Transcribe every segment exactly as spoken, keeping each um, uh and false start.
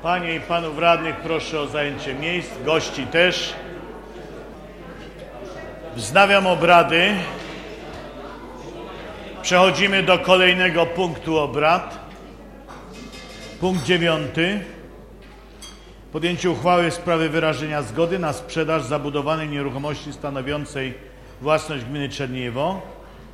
Panie i panów radnych proszę o zajęcie miejsc, gości też. Wznawiam obrady. Przechodzimy do kolejnego punktu obrad. Punkt dziewiąty. Podjęcie uchwały w sprawie wyrażenia zgody na sprzedaż zabudowanej nieruchomości stanowiącej własność gminy Czerniejewo.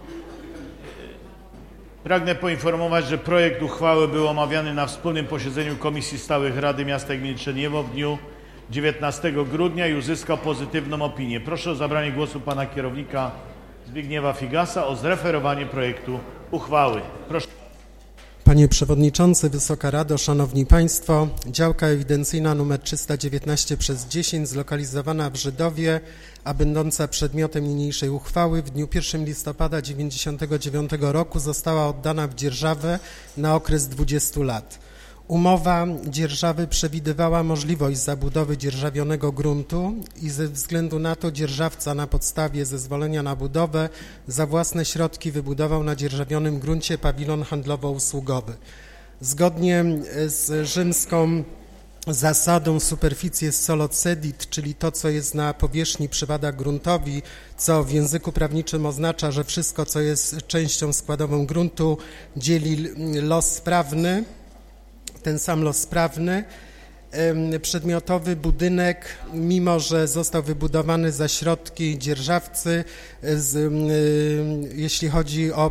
Pragnę poinformować, że projekt uchwały był omawiany na wspólnym posiedzeniu Komisji Stałych Rady Miasta i Gminy Czerniejewo w dniu dziewiętnastego grudnia i uzyskał pozytywną opinię. Proszę o zabranie głosu pana kierownika Zbigniewa Figasa o zreferowanie projektu uchwały. Proszę. Panie Przewodniczący, Wysoka Rado, Szanowni Państwo, działka ewidencyjna nr trzysta dziewiętnaście przez dziesięć zlokalizowana w Żydowie, a będąca przedmiotem niniejszej uchwały w dniu pierwszego listopada tysiąc dziewięćset dziewięćdziesiątego dziewiątego roku została oddana w dzierżawę na okres dwudziestu lat. Umowa dzierżawy przewidywała możliwość zabudowy dzierżawionego gruntu i ze względu na to dzierżawca na podstawie zezwolenia na budowę za własne środki wybudował na dzierżawionym gruncie pawilon handlowo-usługowy. Zgodnie z rzymską zasadą superficies solot cedit, czyli to, co jest na powierzchni, przypada gruntowi, co w języku prawniczym oznacza, że wszystko, co jest częścią składową gruntu, dzieli los prawny, ten sam los prawny. Przedmiotowy budynek, mimo że został wybudowany za środki dzierżawcy, z, jeśli chodzi o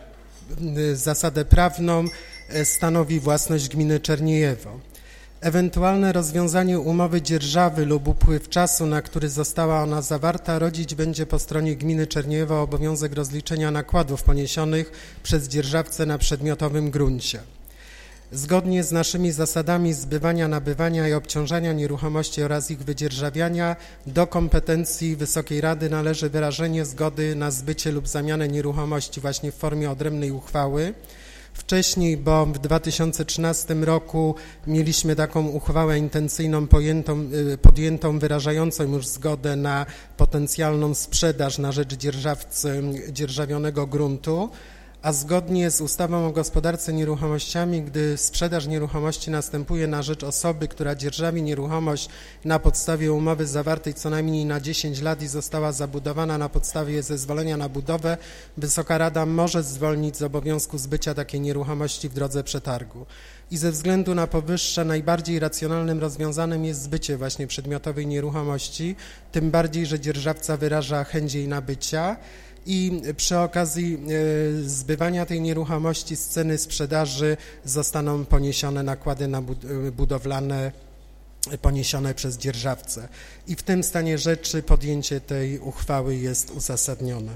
zasadę prawną, stanowi własność gminy Czerniejewo. Ewentualne rozwiązanie umowy dzierżawy lub upływ czasu, na który została ona zawarta, rodzić będzie po stronie gminy Czerniejewo obowiązek rozliczenia nakładów poniesionych przez dzierżawcę na przedmiotowym gruncie. Zgodnie z naszymi zasadami zbywania, nabywania i obciążania nieruchomości oraz ich wydzierżawiania do kompetencji Wysokiej Rady należy wyrażenie zgody na zbycie lub zamianę nieruchomości właśnie w formie odrębnej uchwały. Wcześniej, bo w dwa tysiące trzynastym roku mieliśmy taką uchwałę intencyjną pojętą, podjętą, wyrażającą już zgodę na potencjalną sprzedaż na rzecz dzierżawcy dzierżawionego gruntu, a zgodnie z ustawą o gospodarce nieruchomościami, gdy sprzedaż nieruchomości następuje na rzecz osoby, która dzierżawi nieruchomość na podstawie umowy zawartej co najmniej na dziesięć lat i została zabudowana na podstawie zezwolenia na budowę, Wysoka Rada może zwolnić z obowiązku zbycia takiej nieruchomości w drodze przetargu. I ze względu na powyższe najbardziej racjonalnym rozwiązaniem jest zbycie właśnie przedmiotowej nieruchomości, tym bardziej, że dzierżawca wyraża chęć jej nabycia. I przy okazji zbywania tej nieruchomości z ceny sprzedaży zostaną poniesione nakłady na budowlane poniesione przez dzierżawcę. I w tym stanie rzeczy podjęcie tej uchwały jest uzasadnione.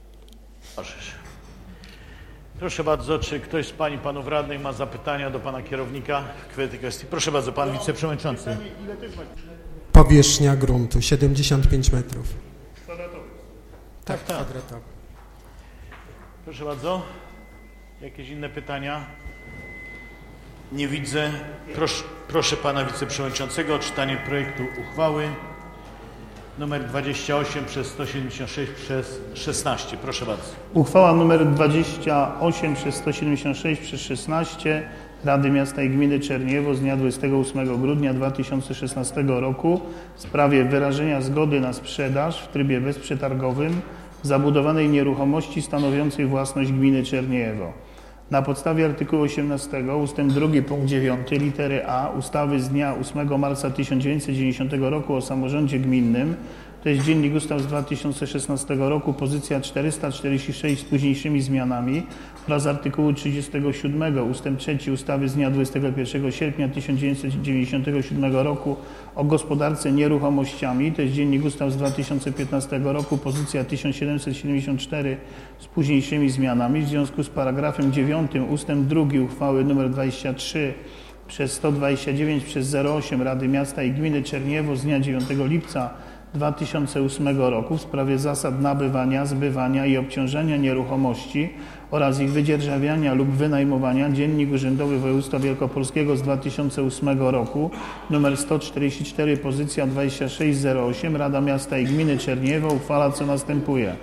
Proszę bardzo, czy ktoś z Pań i Panów Radnych ma zapytania do Pana Kierownika w tej kwestii? Proszę bardzo, Pan Wiceprzewodniczący. Powierzchnia gruntu siedemdziesiąt pięć metrów. Tak, tak. Kwadratowy. Proszę bardzo. Jakieś inne pytania? Nie widzę. Proszę, proszę Pana Wiceprzewodniczącego o czytanie projektu uchwały numer dwadzieścia osiem przez sto siedemdziesiąt sześć przez szesnaście. Proszę bardzo. Uchwała numer dwadzieścia osiem przez sto siedemdziesiąt sześć przez szesnaście Rady Miasta i Gminy Czerniejewo z dnia dwudziestego ósmego grudnia dwa tysiące szesnastego roku w sprawie wyrażenia zgody na sprzedaż w trybie bezprzetargowym zabudowanej nieruchomości stanowiącej własność gminy Czerniejewo. Na podstawie artykułu osiemnastego ustęp drugi punkt dziewiąty litery A ustawy z dnia ósmego marca tysiąc dziewięćset dziewięćdziesiątego roku o samorządzie gminnym, to jest Dziennik Ustaw z dwa tysiące szesnastego roku, pozycja czterysta czterdzieści sześć z późniejszymi zmianami oraz artykułu trzydziestego siódmego ustęp trzeci ustawy z dnia dwudziestego pierwszego sierpnia tysiąc dziewięćset dziewięćdziesiątego siódmego roku o gospodarce nieruchomościami, to jest Dziennik Ustaw z dwa tysiące piętnastego roku, pozycja tysiąc siedemset siedemdziesiąt cztery z późniejszymi zmianami. W związku z paragrafem dziewiątym ustęp drugi uchwały nr dwadzieścia trzy przez sto dwadzieścia dziewięć przez zero osiem Rady Miasta i Gminy Czerniejewo z dnia dziewiątego lipca dwa tysiące ósmego roku w sprawie zasad nabywania, zbywania i obciążania nieruchomości oraz ich wydzierżawiania lub wynajmowania, Dziennik Urzędowy Województwa Wielkopolskiego z dwa tysiące ósmego roku, numer sto czterdzieści cztery, pozycja dwadzieścia sześć zero osiem, Rada Miasta i Gminy Czerniejewo uchwala, co następuje.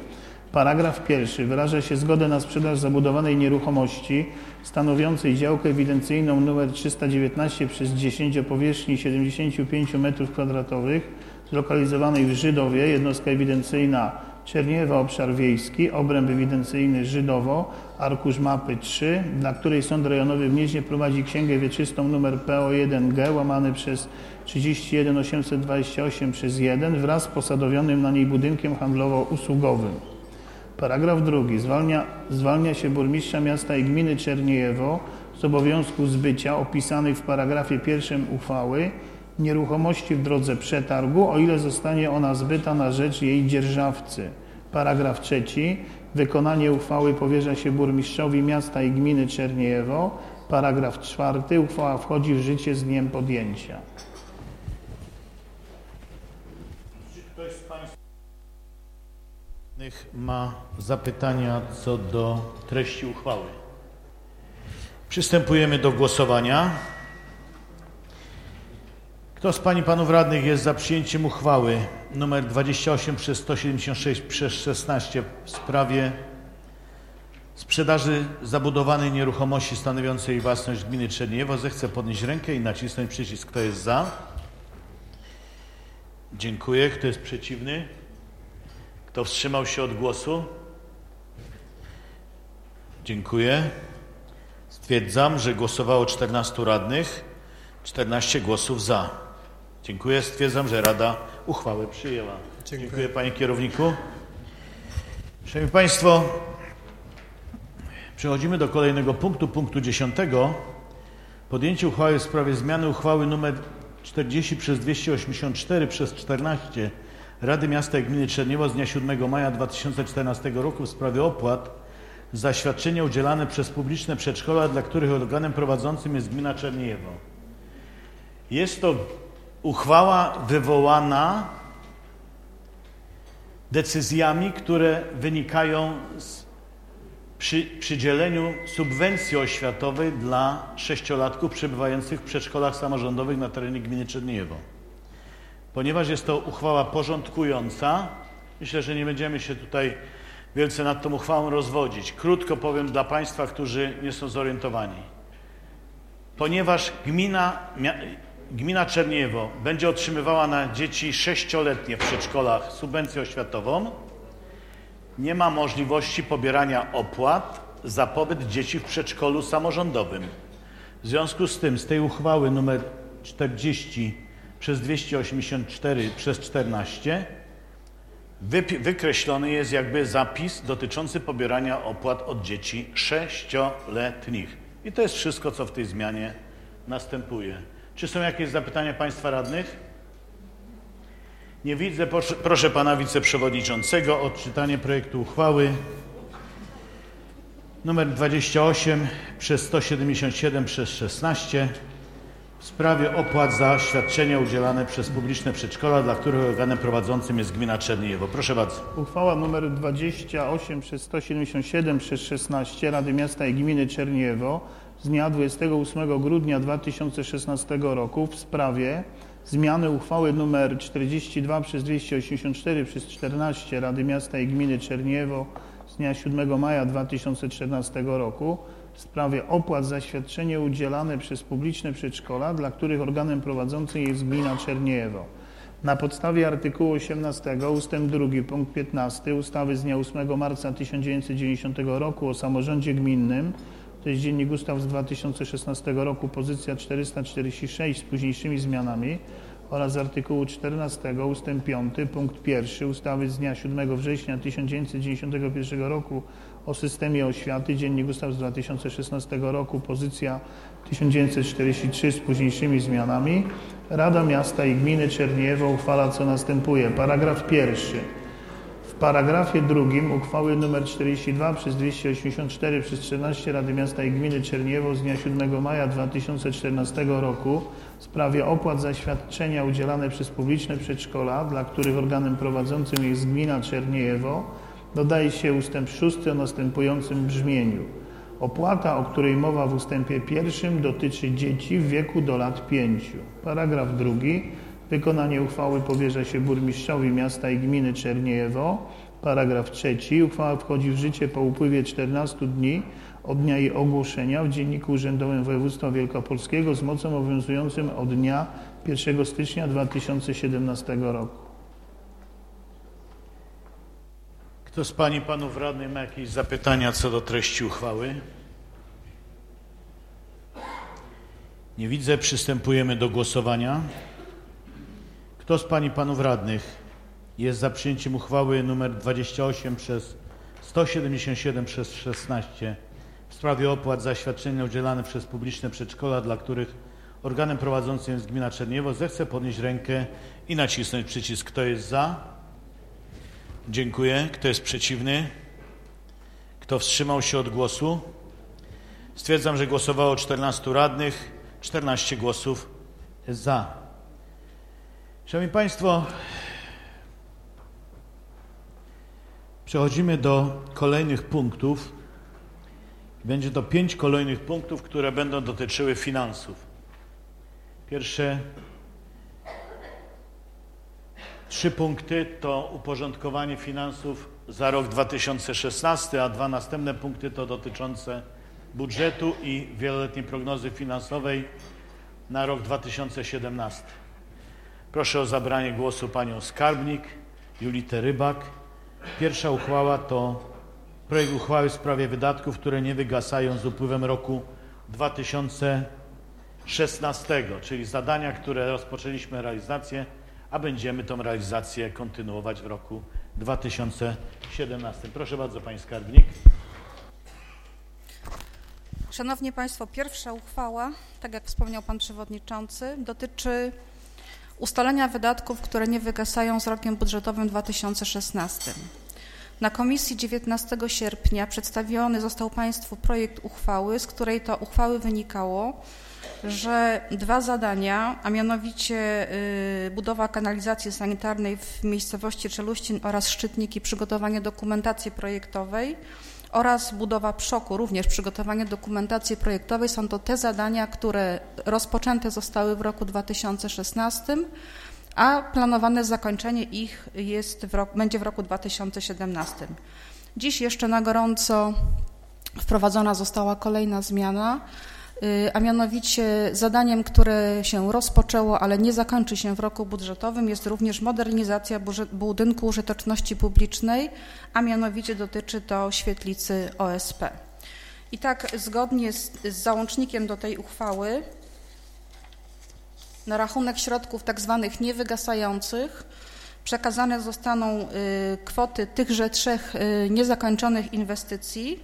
Paragraf pierwszy wyraża się zgodę na sprzedaż zabudowanej nieruchomości stanowiącej działkę ewidencyjną nr trzysta dziewiętnaście przez dziesięć o powierzchni siedemdziesiąt pięć metrów kwadratowych zlokalizowanej w Żydowie, jednostka ewidencyjna Czerniejewo, obszar wiejski, obręb ewidencyjny Żydowo, arkusz mapy trzy, dla której Sąd Rejonowy w Gnieźnie prowadzi księgę wieczystą nr P O jeden G łamany przez trzydzieści jeden osiemset dwadzieścia osiem przez jeden wraz z posadowionym na niej budynkiem handlowo-usługowym. Paragraf drugi. Zwalnia, zwalnia się burmistrza miasta i gminy Czerniejewo z obowiązku zbycia opisanych w paragrafie pierwszym uchwały nieruchomości w drodze przetargu, o ile zostanie ona zbyta na rzecz jej dzierżawcy. Paragraf trzeci. Wykonanie uchwały powierza się burmistrzowi miasta i gminy Czerniejewo. Paragraf czwarty. Uchwała wchodzi w życie z dniem podjęcia. Czy ktoś z Państwa ma zapytania co do treści uchwały? Przystępujemy do głosowania. Kto z Pań i Panów Radnych jest za przyjęciem uchwały nr dwadzieścia osiem przez sto siedemdziesiąt sześć przez szesnaście w sprawie sprzedaży zabudowanej nieruchomości stanowiącej własność gminy Czerniejewo, zechce podnieść rękę i nacisnąć przycisk. Kto jest za? Dziękuję. Kto jest przeciwny? Kto wstrzymał się od głosu? Dziękuję. Stwierdzam, że głosowało czternastu radnych, czternaście głosów za. Dziękuję. Stwierdzam, że Rada uchwałę przyjęła. Dziękuję, Dziękuję Panie Kierowniku. Szanowni Państwo, przechodzimy do kolejnego punktu, punktu dziesiątego. Podjęcie uchwały w sprawie zmiany uchwały nr czterdzieści przez dwieście osiemdziesiąt cztery przez czternaście Rady Miasta i Gminy Czerniejewo z dnia siódmego maja dwa tysiące czternastego roku w sprawie opłat za świadczenia udzielane przez publiczne przedszkola, dla których organem prowadzącym jest gmina Czerniejewo. Jest to uchwała wywołana decyzjami, które wynikają z przy, przydzieleniu subwencji oświatowej dla sześciolatków przebywających w przedszkolach samorządowych na terenie gminy Czerniejewo. Ponieważ jest to uchwała porządkująca, myślę, że nie będziemy się tutaj wielce nad tą uchwałą rozwodzić. Krótko powiem dla Państwa, którzy nie są zorientowani. Ponieważ gmina, gmina Czerniejewo będzie otrzymywała na dzieci sześcioletnie w przedszkolach subwencję oświatową, nie ma możliwości pobierania opłat za pobyt dzieci w przedszkolu samorządowym. W związku z tym z tej uchwały nr czterdzieści przez dwieście osiemdziesiąt cztery przez czternaście wykreślony jest jakby zapis dotyczący pobierania opłat od dzieci sześcioletnich. I to jest wszystko, co w tej zmianie następuje. Czy są jakieś zapytania Państwa radnych? Nie widzę. Proszę, proszę Pana Wiceprzewodniczącego o odczytanie projektu uchwały nr dwadzieścia osiem przez sto siedemdziesiąt siedem przez szesnaście w sprawie opłat za świadczenia udzielane przez publiczne przedszkola, dla których organem prowadzącym jest gmina Czerniejewo. Proszę bardzo. Uchwała nr dwadzieścia osiem przez sto siedemdziesiąt siedem przez szesnaście Rady Miasta i Gminy Czerniejewo z dnia dwudziestego ósmego grudnia dwa tysiące szesnastego roku w sprawie zmiany uchwały nr czterdzieści dwa przez dwieście osiemdziesiąt cztery przez czternaście Rady Miasta i Gminy Czerniejewo z dnia siódmego maja dwa tysiące czternastego roku w sprawie opłat za świadczenie udzielane przez publiczne przedszkola, dla których organem prowadzącym jest gmina Czerniejewo. Na podstawie artykułu osiemnastego ustęp drugi punkt piętnasty ustawy z dnia ósmego marca tysiąc dziewięćset dziewięćdziesiątego roku o samorządzie gminnym, to jest Dziennik Ustaw z dwa tysiące szesnastego roku, pozycja czterysta czterdzieści sześć z późniejszymi zmianami, oraz artykułu czternastego ustęp piąty punkt pierwszy ustawy z dnia siódmego września tysiąc dziewięćset dziewięćdziesiątego pierwszego roku o systemie oświaty, Dziennik Ustaw z dwa tysiące szesnastego roku, pozycja tysiąc dziewięćset czterdzieści trzy z późniejszymi zmianami, Rada Miasta i Gminy Czerniejewo uchwala, co następuje. Paragraf pierwszy. W paragrafie drugim uchwały nr czterdzieści dwa przez dwieście osiemdziesiąt cztery przez czternaście Rady Miasta i Gminy Czerniejewo z dnia siódmego maja dwa tysiące czternastego roku w sprawie opłat za świadczenia udzielane przez publiczne przedszkola, dla których organem prowadzącym jest gmina Czerniejewo, dodaje się ustęp szósty o następującym brzmieniu. Opłata, o której mowa w ustępie pierwszym, dotyczy dzieci w wieku do lat pięciu. Paragraf drugi. Wykonanie uchwały powierza się burmistrzowi miasta i gminy Czerniejewo. Paragraf trzeci. Uchwała wchodzi w życie po upływie czternastu dni od dnia jej ogłoszenia w Dzienniku Urzędowym Województwa Wielkopolskiego z mocą obowiązującym od dnia pierwszego stycznia dwa tysiące siedemnastego roku. Kto z Pań i Panów Radnych ma jakieś zapytania co do treści uchwały? Nie widzę. Przystępujemy do głosowania. Kto z Pań i Panów Radnych jest za przyjęciem uchwały nr dwadzieścia osiem przez sto siedemdziesiąt siedem przez szesnaście w sprawie opłat za świadczenia udzielane przez publiczne przedszkola, dla których organem prowadzącym jest gmina Czerniewo, zechce podnieść rękę i nacisnąć przycisk. Kto jest za? Dziękuję. Kto jest przeciwny? Kto wstrzymał się od głosu? Stwierdzam, że głosowało czternastu radnych, czternaście głosów za. Szanowni Państwo, przechodzimy do kolejnych punktów. Będzie to pięć kolejnych punktów, które będą dotyczyły finansów. Pierwsze trzy punkty to uporządkowanie finansów za rok dwa tysiące szesnasty, a dwa następne punkty to dotyczące budżetu i wieloletniej prognozy finansowej na rok dwa tysiące siedemnasty. Proszę o zabranie głosu panią skarbnik Julitę Rybak. Pierwsza uchwała to projekt uchwały w sprawie wydatków, które nie wygasają z upływem roku dwa tysiące szesnastego, czyli zadania, które rozpoczęliśmy realizację, a będziemy tą realizację kontynuować w roku dwa tysiące siedemnastym. Proszę bardzo, pani skarbnik. Szanowni Państwo, pierwsza uchwała, tak jak wspomniał Pan Przewodniczący, dotyczy ustalenia wydatków, które nie wygasają z rokiem budżetowym dwa tysiące szesnastym. Na komisji dziewiętnastego sierpnia przedstawiony został Państwu projekt uchwały, z której to uchwały wynikało, że dwa zadania, a mianowicie y, budowa kanalizacji sanitarnej w miejscowości Czeluścin oraz Szczytniki, przygotowanie dokumentacji projektowej oraz budowa przoku, również przygotowanie dokumentacji projektowej, są to te zadania, które rozpoczęte zostały w roku dwa tysiące szesnastym, a planowane zakończenie ich jest w rok, będzie w roku dwa tysiące siedemnastym. Dziś jeszcze na gorąco wprowadzona została kolejna zmiana, a mianowicie zadaniem, które się rozpoczęło, ale nie zakończy się w roku budżetowym, jest również modernizacja budynku użyteczności publicznej, a mianowicie dotyczy to świetlicy O S P. I tak zgodnie z, z załącznikiem do tej uchwały na rachunek środków tak zwanych niewygasających przekazane zostaną y, kwoty tychże trzech y, niezakończonych inwestycji.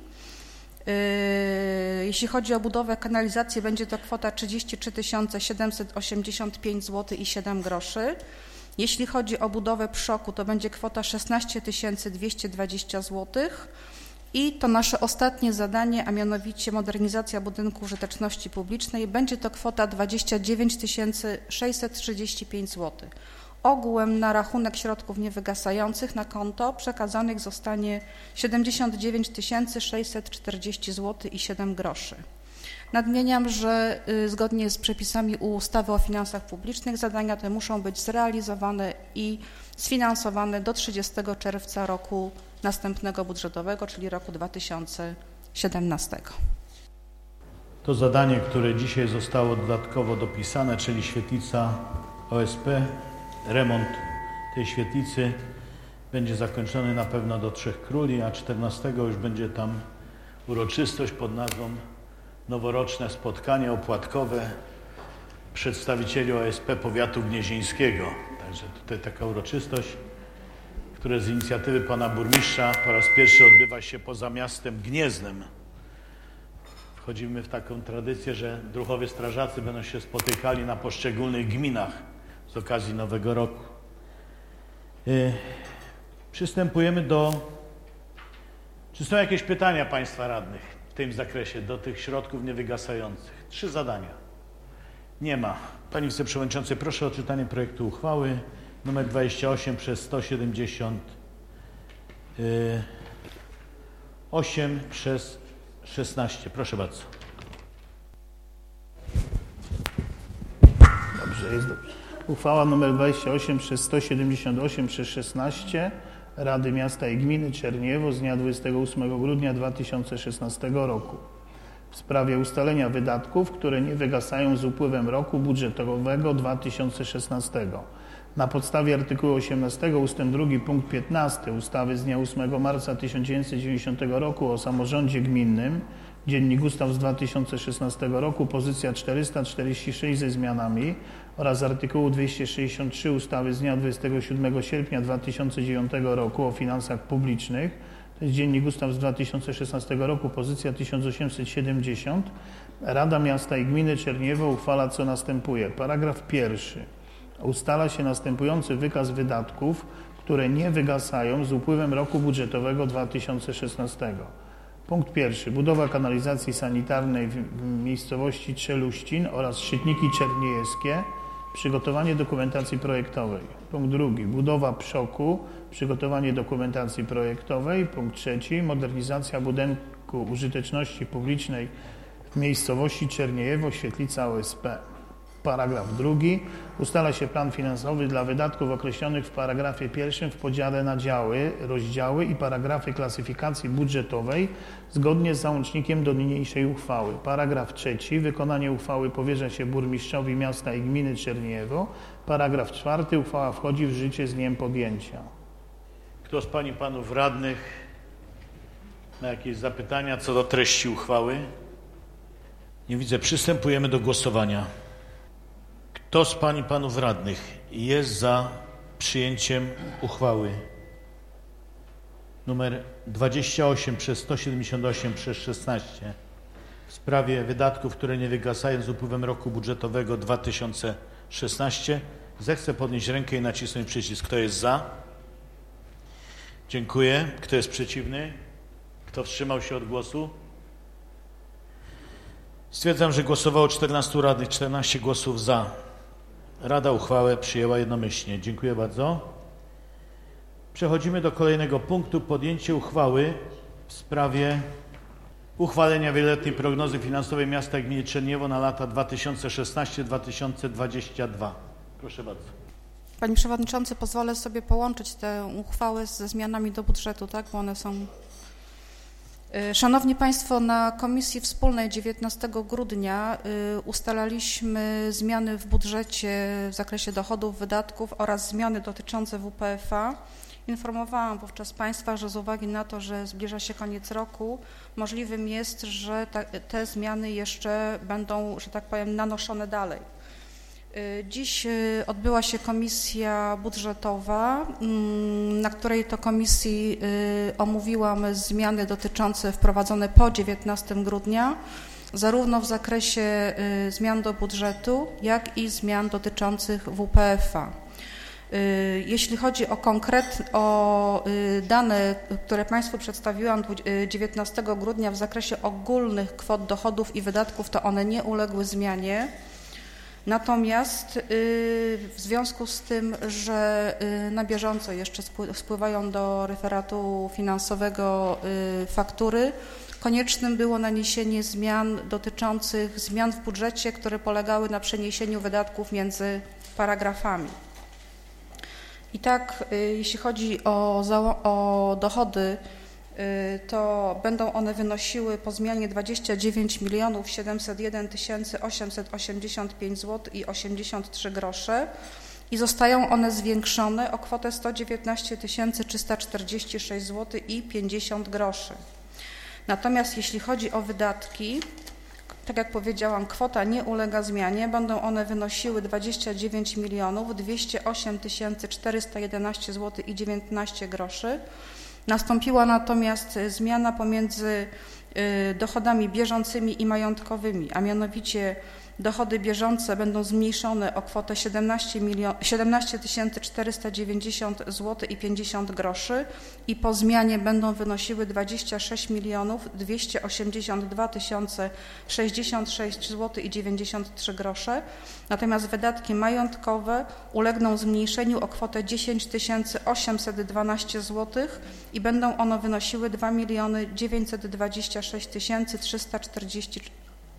Y, jeśli chodzi o budowę kanalizacji, będzie to kwota trzydzieści trzy tysiące siedemset osiemdziesiąt pięć złotych i siedem groszy. Jeśli chodzi o budowę przoku, to będzie kwota szesnaście tysięcy dwieście dwadzieścia złotych. I to nasze ostatnie zadanie, a mianowicie modernizacja budynku użyteczności publicznej, będzie to kwota dwadzieścia dziewięć tysięcy sześćset trzydzieści pięć złotych. Ogółem na rachunek środków niewygasających na konto przekazanych zostanie siedemdziesiąt dziewięć tysięcy sześćset czterdzieści złotych i siedem groszy. Nadmieniam, że y, zgodnie z przepisami ustawy o finansach publicznych zadania te muszą być zrealizowane i sfinansowane do trzydziestego czerwca roku następnego budżetowego, czyli roku dwa tysiące siedemnastego. To zadanie, które dzisiaj zostało dodatkowo dopisane, czyli świetlica O S P, remont tej świetlicy będzie zakończony na pewno do Trzech Króli, a czternastego już będzie tam uroczystość pod nazwą noworoczne spotkanie opłatkowe przedstawicieli O S P powiatu gnieźnieńskiego. Także tutaj taka uroczystość, która z inicjatywy pana burmistrza po raz pierwszy odbywa się poza miastem Gnieznem. Wchodzimy w taką tradycję, że druhowie strażacy będą się spotykali na poszczególnych gminach z okazji Nowego Roku. Yy, przystępujemy do... Czy są jakieś pytania państwa radnych w tym zakresie, do tych środków niewygasających? Trzy zadania. Nie ma. Pani wiceprzewodniczący, proszę o czytanie projektu uchwały numer dwadzieścia osiem przez sto siedemdziesiąt osiem przez szesnaście. Proszę bardzo. Dobrze, jest dobrze. Uchwała nr dwadzieścia osiem przez sto siedemdziesiąt osiem przez szesnaście, Rady Miasta i Gminy Czerniewo z dnia dwudziestego ósmego grudnia dwa tysiące szesnastego roku w sprawie ustalenia wydatków, które nie wygasają z upływem roku budżetowego dwa tysiące szesnastego. Na podstawie artykułu osiemnastego ustęp drugi punkt piętnasty ustawy z dnia ósmego marca tysiąc dziewięćset dziewięćdziesiątego roku o samorządzie gminnym, Dziennik Ustaw z dwa tysiące szesnastego roku, pozycja czterysta czterdzieści sześć ze zmianami oraz artykułu dwieście sześćdziesiąt trzy ustawy z dnia dwudziestego siódmego sierpnia dwa tysiące dziewiątego roku o finansach publicznych, to jest Dziennik Ustaw z dwa tysiące szesnastego roku, pozycja tysiąc osiemset siedemdziesiąt, Rada Miasta i Gminy Czerniewo uchwala, co następuje. Paragraf pierwszy. Ustala się następujący wykaz wydatków, które nie wygasają z upływem roku budżetowego dwa tysiące szesnastego. Punkt pierwszy. Budowa kanalizacji sanitarnej w miejscowości Czeluścin oraz Szczytniki Czerniejewskie. Przygotowanie dokumentacji projektowej. Punkt drugi. Budowa Przoku. Przygotowanie dokumentacji projektowej. Punkt trzeci. Modernizacja budynku użyteczności publicznej w miejscowości Czerniejewo, Świetlica O S P. Paragraf drugi. Ustala się plan finansowy dla wydatków określonych w paragrafie pierwszym w podziale na działy, rozdziały i paragrafy klasyfikacji budżetowej zgodnie z załącznikiem do niniejszej uchwały. Paragraf trzeci. Wykonanie uchwały powierza się burmistrzowi miasta i gminy Czerniejewo. Paragraf czwarty. Uchwała wchodzi w życie z dniem podjęcia. Kto z pań i panów radnych ma jakieś zapytania co do treści uchwały? Nie widzę. Przystępujemy do głosowania. Kto z pań i panów radnych jest za przyjęciem uchwały numer dwadzieścia osiem przez sto siedemdziesiąt osiem przez szesnaście w sprawie wydatków, które nie wygasają z upływem roku budżetowego dwa tysiące szesnaście, zechce podnieść rękę i nacisnąć przycisk. Kto jest za? Dziękuję. Kto jest przeciwny? Kto wstrzymał się od głosu? Stwierdzam, że głosowało czternastu radnych, czternaście głosów za. Rada uchwałę przyjęła jednomyślnie. Dziękuję bardzo. Przechodzimy do kolejnego punktu. Podjęcie uchwały w sprawie uchwalenia wieloletniej prognozy finansowej miasta i gminy Czerniejewo na lata dwa tysiące szesnasty do dwa tysiące dwudziestego drugiego. Proszę bardzo. Panie Przewodniczący, pozwolę sobie połączyć te uchwały ze zmianami do budżetu, tak, bo one są... Szanowni Państwo, na Komisji Wspólnej dziewiętnastego grudnia ustalaliśmy zmiany w budżecie w zakresie dochodów, wydatków oraz zmiany dotyczące W P F a. Informowałam wówczas Państwa, że z uwagi na to, że zbliża się koniec roku, możliwym jest, że ta, te zmiany jeszcze będą, że tak powiem, nanoszone dalej. Dziś odbyła się komisja budżetowa, na której to komisji omówiłam zmiany dotyczące wprowadzone po dziewiętnastego grudnia, zarówno w zakresie zmian do budżetu, jak i zmian dotyczących W P F a. Jeśli chodzi o konkretne o dane, które Państwu przedstawiłam dziewiętnastego grudnia w zakresie ogólnych kwot dochodów i wydatków, to one nie uległy zmianie. Natomiast w związku z tym, że na bieżąco jeszcze spływają do referatu finansowego faktury, koniecznym było naniesienie zmian dotyczących zmian w budżecie, które polegały na przeniesieniu wydatków między paragrafami. I tak, jeśli chodzi o, o dochody, to będą one wynosiły po zmianie dwadzieścia dziewięć milionów siedemset jeden tysięcy osiemset osiemdziesiąt pięć złotych i osiemdziesiąt trzy grosze i zostają one zwiększone o kwotę sto dziewiętnaście tysięcy trzysta czterdzieści sześć złotych i pięćdziesiąt groszy. Natomiast jeśli chodzi o wydatki, tak jak powiedziałam, kwota nie ulega zmianie, będą one wynosiły dwadzieścia dziewięć milionów dwieście osiem tysięcy czterysta jedenaście złotych i dziewiętnaście groszy. Nastąpiła natomiast zmiana pomiędzy dochodami bieżącymi i majątkowymi, a mianowicie dochody bieżące będą zmniejszone o kwotę siedemnaście tysięcy czterysta dziewięćdziesiąt złotych i pięćdziesiąt groszy i po zmianie będą wynosiły dwadzieścia sześć milionów dwieście osiemdziesiąt dwa tysiące sześćdziesiąt sześć złotych i dziewięćdziesiąt trzy grosze. Natomiast wydatki majątkowe ulegną zmniejszeniu o kwotę dziesięć tysięcy osiemset dwanaście złotych i będą one wynosiły dwa miliony dziewięćset dwadzieścia sześć tysięcy trzysta czterdzieści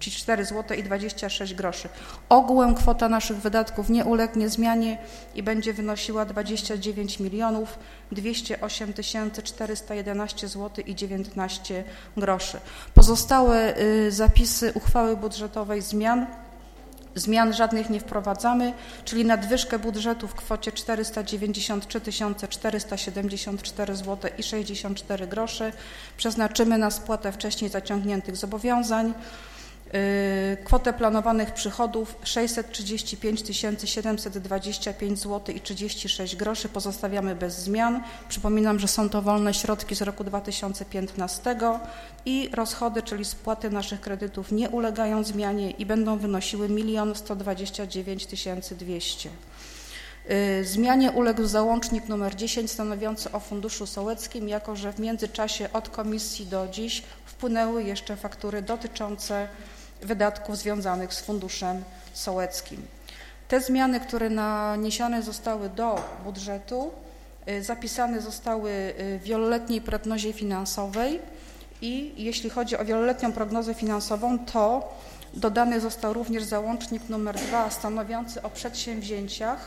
cztery złote i dwadzieścia sześć groszy. Ogółem kwota naszych wydatków nie ulegnie zmianie i będzie wynosiła dwadzieścia dziewięć milionów dwieście osiem tysięcy czterysta jedenaście złotych i dziewiętnaście groszy. Pozostałe y, zapisy uchwały budżetowej zmian Zmian żadnych nie wprowadzamy, czyli nadwyżkę budżetu w kwocie czterysta dziewięćdziesiąt trzy tysiące czterysta siedemdziesiąt cztery złote i sześćdziesiąt cztery groszy przeznaczymy na spłatę wcześniej zaciągniętych zobowiązań. Kwotę planowanych przychodów sześćset trzydzieści pięć tysięcy siedemset dwadzieścia pięć złotych i trzydzieści sześć groszy pozostawiamy bez zmian. Przypominam, że są to wolne środki z roku dwa tysiące piętnastego i rozchody, czyli spłaty naszych kredytów nie ulegają zmianie i będą wynosiły milion sto dwadzieścia dziewięć tysięcy dwieście. Zmianie uległ załącznik numer dziesięć stanowiący o Funduszu Sołeckim, jako że w międzyczasie od komisji do dziś wpłynęły jeszcze faktury dotyczące wydatków związanych z Funduszem Sołeckim. Te zmiany, które naniesione zostały do budżetu, zapisane zostały w wieloletniej prognozie finansowej i jeśli chodzi o wieloletnią prognozę finansową, to dodany został również załącznik numer dwa stanowiący o przedsięwzięciach.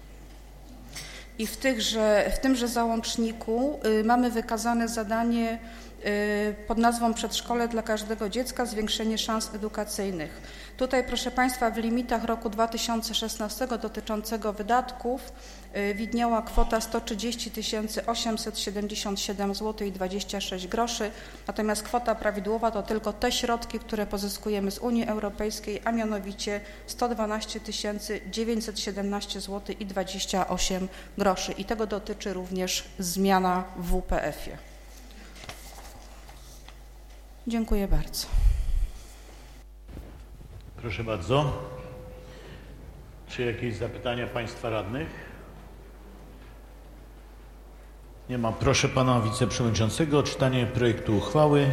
I w, tychże, w tymże załączniku y, mamy wykazane zadanie y, pod nazwą Przedszkole dla każdego dziecka, zwiększenie szans edukacyjnych. Tutaj, proszę Państwa, w limitach roku dwa tysiące szesnastego dotyczącego wydatków y, widniała kwota sto trzydzieści tysięcy osiemset siedemdziesiąt siedem złotych i dwadzieścia sześć groszy, natomiast kwota prawidłowa to tylko te środki, które pozyskujemy z Unii Europejskiej, a mianowicie sto dwanaście tysięcy dziewięćset siedemnaście złotych i dwadzieścia osiem groszy i tego dotyczy również zmiana w W P F-ie. Dziękuję bardzo. Proszę bardzo. Czy jakieś zapytania Państwa radnych? Nie ma. Proszę Pana Wiceprzewodniczącego o czytanie projektu uchwały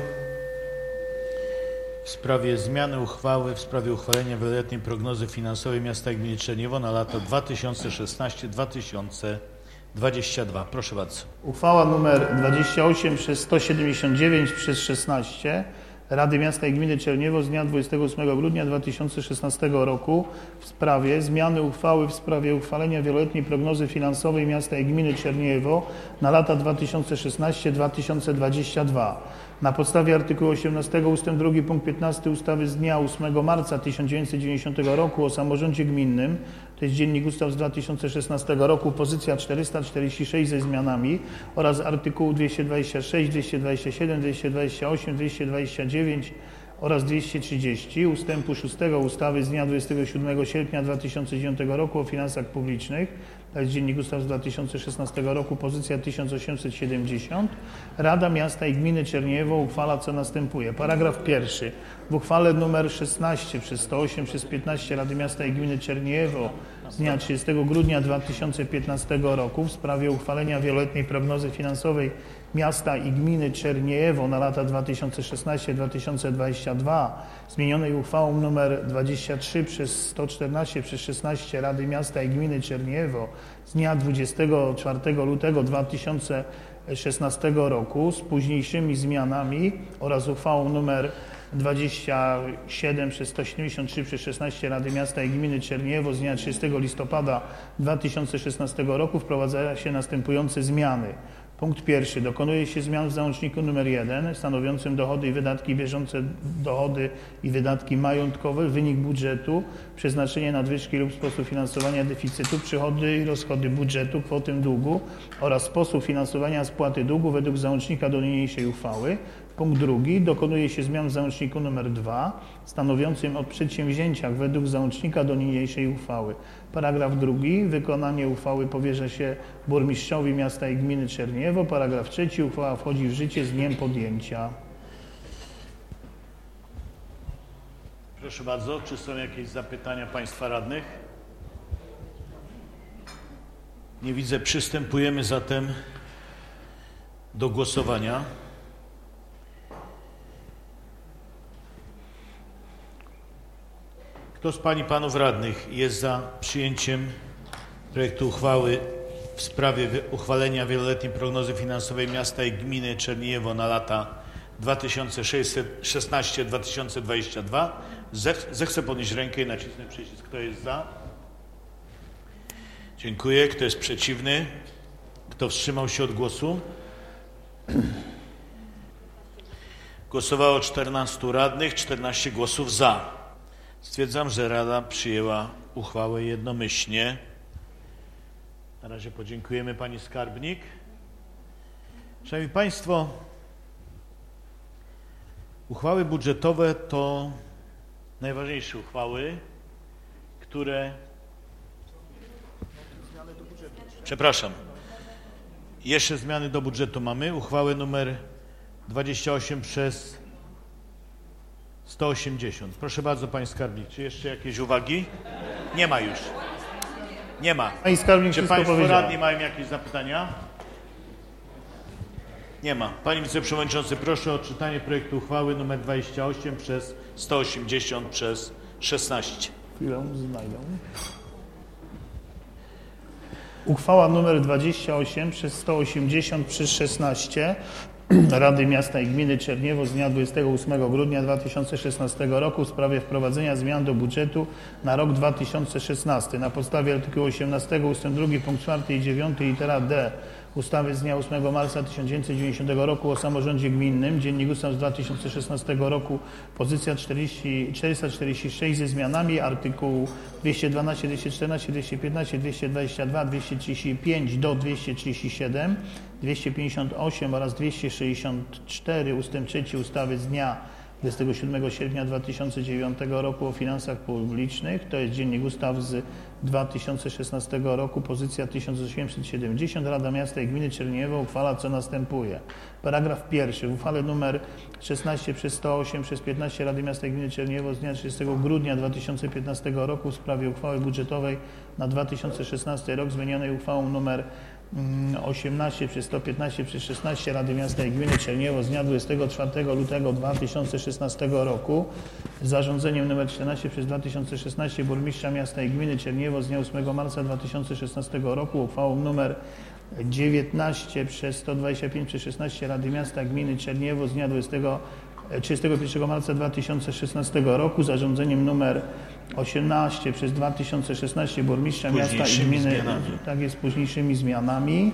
w sprawie zmiany uchwały w sprawie uchwalenia wieloletniej prognozy finansowej miasta i gminy Czerniewo na lata dwa tysiące szesnasty do dwa tysiące dwudziestego drugiego. Proszę bardzo. Uchwała nr dwadzieścia osiem przez sto siedemdziesiąt dziewięć przez szesnaście Rady Miasta i Gminy Czerniewo z dnia dwudziestego ósmego grudnia dwa tysiące szesnastego roku w sprawie zmiany uchwały w sprawie uchwalenia wieloletniej prognozy finansowej Miasta i Gminy Czerniewo na lata dwa tysiące szesnasty do dwa tysiące dwudziestego drugiego. Na podstawie artykułu osiemnastego ustęp drugi punkt piętnasty ustawy z dnia ósmego marca tysiąc dziewięćset dziewięćdziesiątego roku o samorządzie gminnym, to jest Dziennik Ustaw z dwa tysiące szesnastego roku, pozycja czterysta czterdzieści sześć ze zmianami oraz artykułu dwieście dwadzieścia sześć, dwieście dwadzieścia siedem, dwieście dwadzieścia osiem, dwieście dwadzieścia dziewięć oraz dwieście trzydzieści ustępu szóstego ustawy z dnia dwudziestego siódmego sierpnia dwa tysiące dziewiątego roku o finansach publicznych, to jest Dziennik Ustaw z dwa tysiące szesnastego roku, pozycja tysiąc osiemset siedemdziesiąt, Rada Miasta i Gminy Czerniewo uchwala co następuje. Paragraf pierwszy. W uchwale nr szesnaście przez sto osiem przez piętnaście Rady Miasta i Gminy Czerniewo z dnia trzydziestego grudnia dwa tysiące piętnastego roku w sprawie uchwalenia wieloletniej prognozy finansowej Miasta i Gminy Czerniewo na lata dwa tysiące szesnasty do dwa tysiące dwudziestego drugiego, zmienionej uchwałą nr dwadzieścia trzy przez sto czternaście przez szesnaście Rady Miasta i Gminy Czerniewo z dnia dwudziestego czwartego lutego dwa tysiące szesnastego roku z późniejszymi zmianami oraz uchwałą nr dwadzieścia siedem przez sto siedemdziesiąt trzy przez szesnaście Rady Miasta i Gminy Czerniewo z dnia trzydziestego listopada dwa tysiące szesnastego roku wprowadza się następujące zmiany. Punkt pierwszy. Dokonuje się zmian w załączniku nr jeden stanowiącym dochody i wydatki bieżące, dochody i wydatki majątkowe, wynik budżetu, przeznaczenie nadwyżki lub sposób finansowania deficytu, przychody i rozchody budżetu, kwotę długu oraz sposób finansowania spłaty długu według załącznika do niniejszej uchwały. Punkt drugi. Dokonuje się zmian w załączniku nr dwa stanowiącym o przedsięwzięciach według załącznika do niniejszej uchwały. Paragraf drugi. Wykonanie uchwały powierza się burmistrzowi miasta i gminy Czerniewo. Paragraf trzeci. Uchwała wchodzi w życie z dniem podjęcia. Proszę bardzo, czy są jakieś zapytania Państwa radnych? Nie widzę. Przystępujemy zatem do głosowania. Kto z Pań i Panów Radnych jest za przyjęciem projektu uchwały w sprawie uchwalenia wieloletniej prognozy finansowej Miasta i Gminy Czerniewo na lata dwa tysiące szesnasty do dwa tysiące dwudziestego drugiego? zech- zechce podnieść rękę i nacisnąć przycisk. Kto jest za? Dziękuję. Kto jest przeciwny? Kto wstrzymał się od głosu? Głosowało czternastu radnych, czternaście głosów za. Stwierdzam, że Rada przyjęła uchwałę jednomyślnie. Na razie podziękujemy pani skarbnik. Szanowni Państwo, uchwały budżetowe to najważniejsze uchwały, które... Przepraszam. Jeszcze zmiany do budżetu mamy. Uchwałę numer dwadzieścia osiem przez sto osiemdziesiąt. Proszę bardzo, pani skarbnik. Czy jeszcze jakieś uwagi? Nie ma już. Nie ma. Pani skarbnik Czy wszystko państwo powiedziała. radni mają jakieś zapytania? Nie ma. Panie wiceprzewodniczący, proszę o odczytanie projektu uchwały nr dwadzieścia osiem przez sto osiemdziesiąt przez szesnaście. Chwilę znajdę. Uchwała nr dwadzieścia osiem przez sto osiemdziesiąt przez szesnaście Rady Miasta i Gminy Czerniewo z dnia dwudziestego ósmego grudnia dwa tysiące szesnastego roku w sprawie wprowadzenia zmian do budżetu na rok dwa tysiące szesnasty. Na podstawie artykułu osiemnastego ustęp drugi punkt czwarty i dziewiąty litera D ustawy z dnia ósmego marca tysiąc dziewięćset dziewięćdziesiątego roku o samorządzie gminnym, Dziennik Ustaw z dwa tysiące szesnastego roku, pozycja czterysta czterdzieści sześć ze zmianami, artykułu dwieście dwanaście, dwieście czternaście, dwieście piętnaście, dwieście dwadzieścia dwa, dwieście trzydzieści pięć do dwieście trzydzieści siedem, dwieście pięćdziesiąt osiem oraz dwieście sześćdziesiąt cztery ustęp trzeci ustawy z dnia dwudziestego siódmego sierpnia dwa tysiące dziewiątego roku o finansach publicznych, to jest Dziennik Ustaw z dwa tysiące szesnastego roku, pozycja tysiąc osiemset siedemdziesiąt. Rada Miasta i Gminy Czerniewo uchwala, co następuje. Paragraf pierwszy. W uchwale nr szesnaście przez sto osiem przez piętnaście Rady Miasta i Gminy Czerniewo z dnia trzydziestego grudnia dwa tysiące piętnastego roku w sprawie uchwały budżetowej na dwa tysiące szesnasty rok zmienionej uchwałą nr osiemnaście przez sto piętnaście przez szesnaście Rady Miasta i Gminy Czerniewo z dnia dwudziestego czwartego lutego dwa tysiące szesnastego roku, zarządzeniem nr czternaście przez dwa tysiące szesnaście Burmistrza Miasta i Gminy Czerniewo z dnia ósmego marca dwa tysiące szesnastego roku, uchwałą nr dziewiętnaście przez sto dwadzieścia pięć przez szesnaście Rady Miasta i Gminy Czerniewo z dnia trzydziestego pierwszego marca dwa tysiące szesnastego roku, zarządzeniem nr osiemnaście przez dwa tysiące szesnaście Burmistrza Miasta i Gminy, zmianami. tak jest, z późniejszymi zmianami.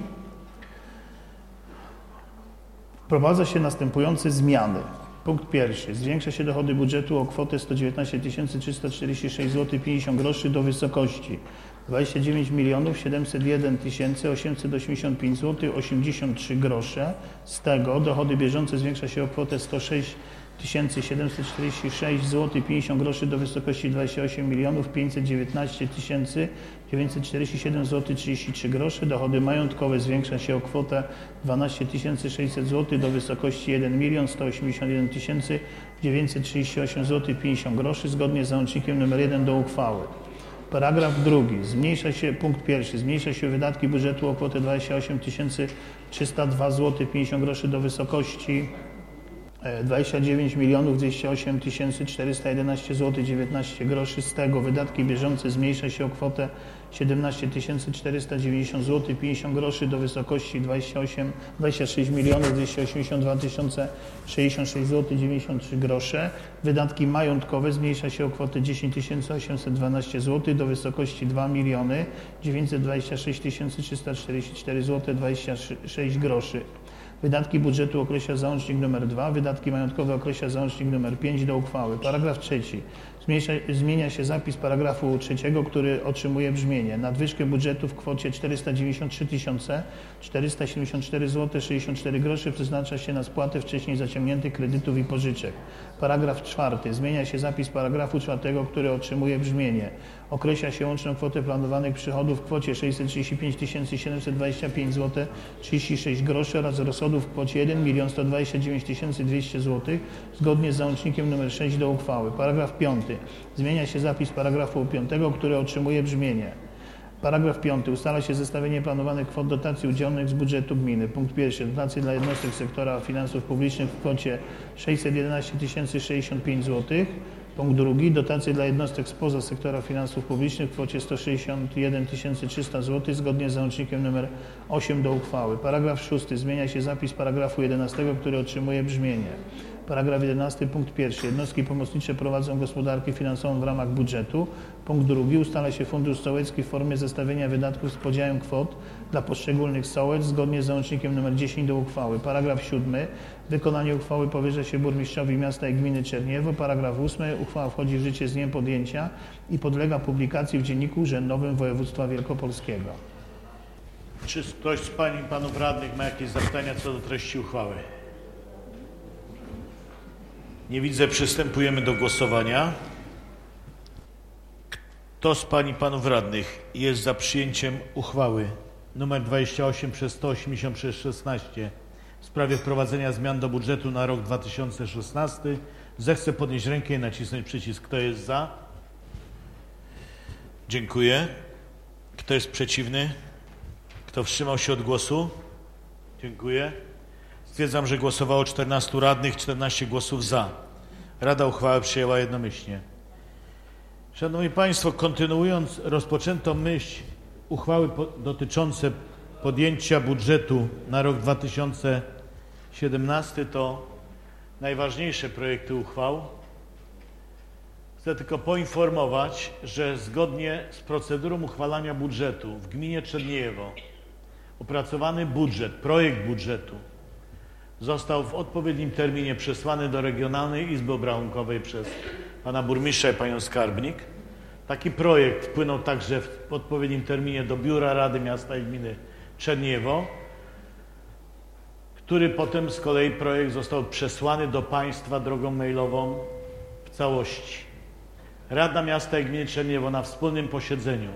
Wprowadza się następujące zmiany. Punkt pierwszy. Zwiększa się dochody budżetu o kwotę sto dziewiętnaście tysięcy trzysta czterdzieści sześć złotych pięćdziesiąt groszy do wysokości dwadzieścia dziewięć milionów siedemset jeden tysięcy osiemset osiemdziesiąt pięć złotych osiemdziesiąt trzy grosze. Z tego dochody bieżące zwiększa się o kwotę sto sześć tysięcy siedemset czterdzieści sześć złotych pięćdziesiąt groszy do wysokości dwadzieścia osiem milionów pięćset dziewiętnaście tysięcy dziewięćset czterdzieści siedem złotych trzydzieści trzy grosze. Dochody majątkowe zwiększa się o kwotę dwanaście tysięcy sześćset złotych do wysokości jeden milion sto osiemdziesiąt jeden tysięcy dziewięćset trzydzieści osiem złotych pięćdziesiąt groszy zgodnie z załącznikiem nr jeden do uchwały. Paragraf drugi. Zmniejsza się, punkt pierwszy. Zmniejsza się wydatki budżetu o kwotę dwadzieścia osiem tysięcy trzysta dwa złotych pięćdziesiąt groszy do wysokości dwadzieścia dziewięć milionów dwieście osiem tysięcy czterysta jedenaście złotych dziewiętnaście groszy. Z tego wydatki bieżące zmniejsza się o kwotę siedemnaście tysięcy czterysta dziewięćdziesiąt złotych pięćdziesiąt groszy do wysokości dwadzieścia osiem, dwadzieścia sześć milionów dwieście osiemdziesiąt dwa tysiące sześćdziesiąt sześć złotych dziewięćdziesiąt trzy grosze. Wydatki majątkowe zmniejsza się o kwotę dziesięć tysięcy osiemset dwanaście złotych do wysokości dwa miliony dziewięćset dwadzieścia sześć tysięcy trzysta czterdzieści cztery złotych dwadzieścia sześć groszy. Wydatki budżetu określa załącznik nr dwa, wydatki majątkowe określa załącznik nr pięć do uchwały. Paragraf trzeci. Zmniejsza, zmienia się zapis paragrafu trzeciego, który otrzymuje brzmienie: nadwyżkę budżetu w kwocie czterysta dziewięćdziesiąt trzy tysiące czterysta siedemdziesiąt cztery złotych sześćdziesiąt cztery groszy przeznacza się na spłatę wcześniej zaciągniętych kredytów i pożyczek. Paragraf czwarty. Zmienia się zapis paragrafu czwartego, który otrzymuje brzmienie: określa się łączną kwotę planowanych przychodów w kwocie sześćset trzydzieści pięć tysięcy siedemset dwadzieścia pięć złotych trzydzieści sześć groszy oraz rozchodów w kwocie jeden milion sto dwadzieścia dziewięć tysięcy dwieście złotych zgodnie z załącznikiem nr sześć do uchwały. Paragraf piąty. Zmienia się zapis paragrafu piątego, który otrzymuje brzmienie: paragraf piąty. Ustala się zestawienie planowanych kwot dotacji udzielnych z budżetu gminy. Punkt pierwszy. Dotacje dla jednostek sektora finansów publicznych w kwocie sześćset jedenaście tysięcy sześćdziesiąt pięć złotych. Punkt drugi. Dotacje dla jednostek spoza sektora finansów publicznych w kwocie sto sześćdziesiąt jeden tysięcy trzysta złotych zgodnie z załącznikiem nr osiem do uchwały. Paragraf szósty. Zmienia się zapis paragrafu jedenastego, który otrzymuje brzmienie: Paragraf jedenasty punkt pierwszy. Jednostki pomocnicze prowadzą gospodarkę finansową w ramach budżetu. Punkt drugi. Ustala się fundusz sołecki w formie zestawienia wydatków z podziałem kwot dla poszczególnych sołectw zgodnie z załącznikiem nr dziesięć do uchwały. Paragraf siódmy. Wykonanie uchwały powierza się burmistrzowi miasta i gminy Czerniewo. Paragraf ósmy. Uchwała wchodzi w życie z dniem podjęcia i podlega publikacji w Dzienniku Urzędowym Województwa Wielkopolskiego. Czy ktoś z pań i panów radnych ma jakieś zapytania co do treści uchwały? Nie widzę. Przystępujemy do głosowania. Kto z pań i panów radnych jest za przyjęciem uchwały nr dwadzieścia osiem przez sto osiemdziesiąt przez szesnaście w sprawie wprowadzenia zmian do budżetu na rok dwa tysiące szesnasty, zechce podnieść rękę i nacisnąć przycisk. Kto jest za? Dziękuję. Kto jest przeciwny? Kto wstrzymał się od głosu? Dziękuję. Stwierdzam, że głosowało czternastu radnych, czternaście głosów za. Rada uchwałę przyjęła jednomyślnie. Szanowni Państwo, kontynuując rozpoczętą myśl uchwały po, dotyczące podjęcia budżetu na rok dwa tysiące siedemnasty, to najważniejsze projekty uchwał. Chcę tylko poinformować, że zgodnie z procedurą uchwalania budżetu w gminie Czerniejewo opracowany budżet, projekt budżetu został w odpowiednim terminie przesłany do Regionalnej Izby Obrachunkowej przez pana burmistrza i panią skarbnik. Taki projekt wpłynął także w odpowiednim terminie do Biura Rady Miasta i Gminy Czerniejewo, który potem z kolei projekt został przesłany do państwa drogą mailową w całości. Rada Miasta i Gminy Czerniejewo na wspólnym posiedzeniu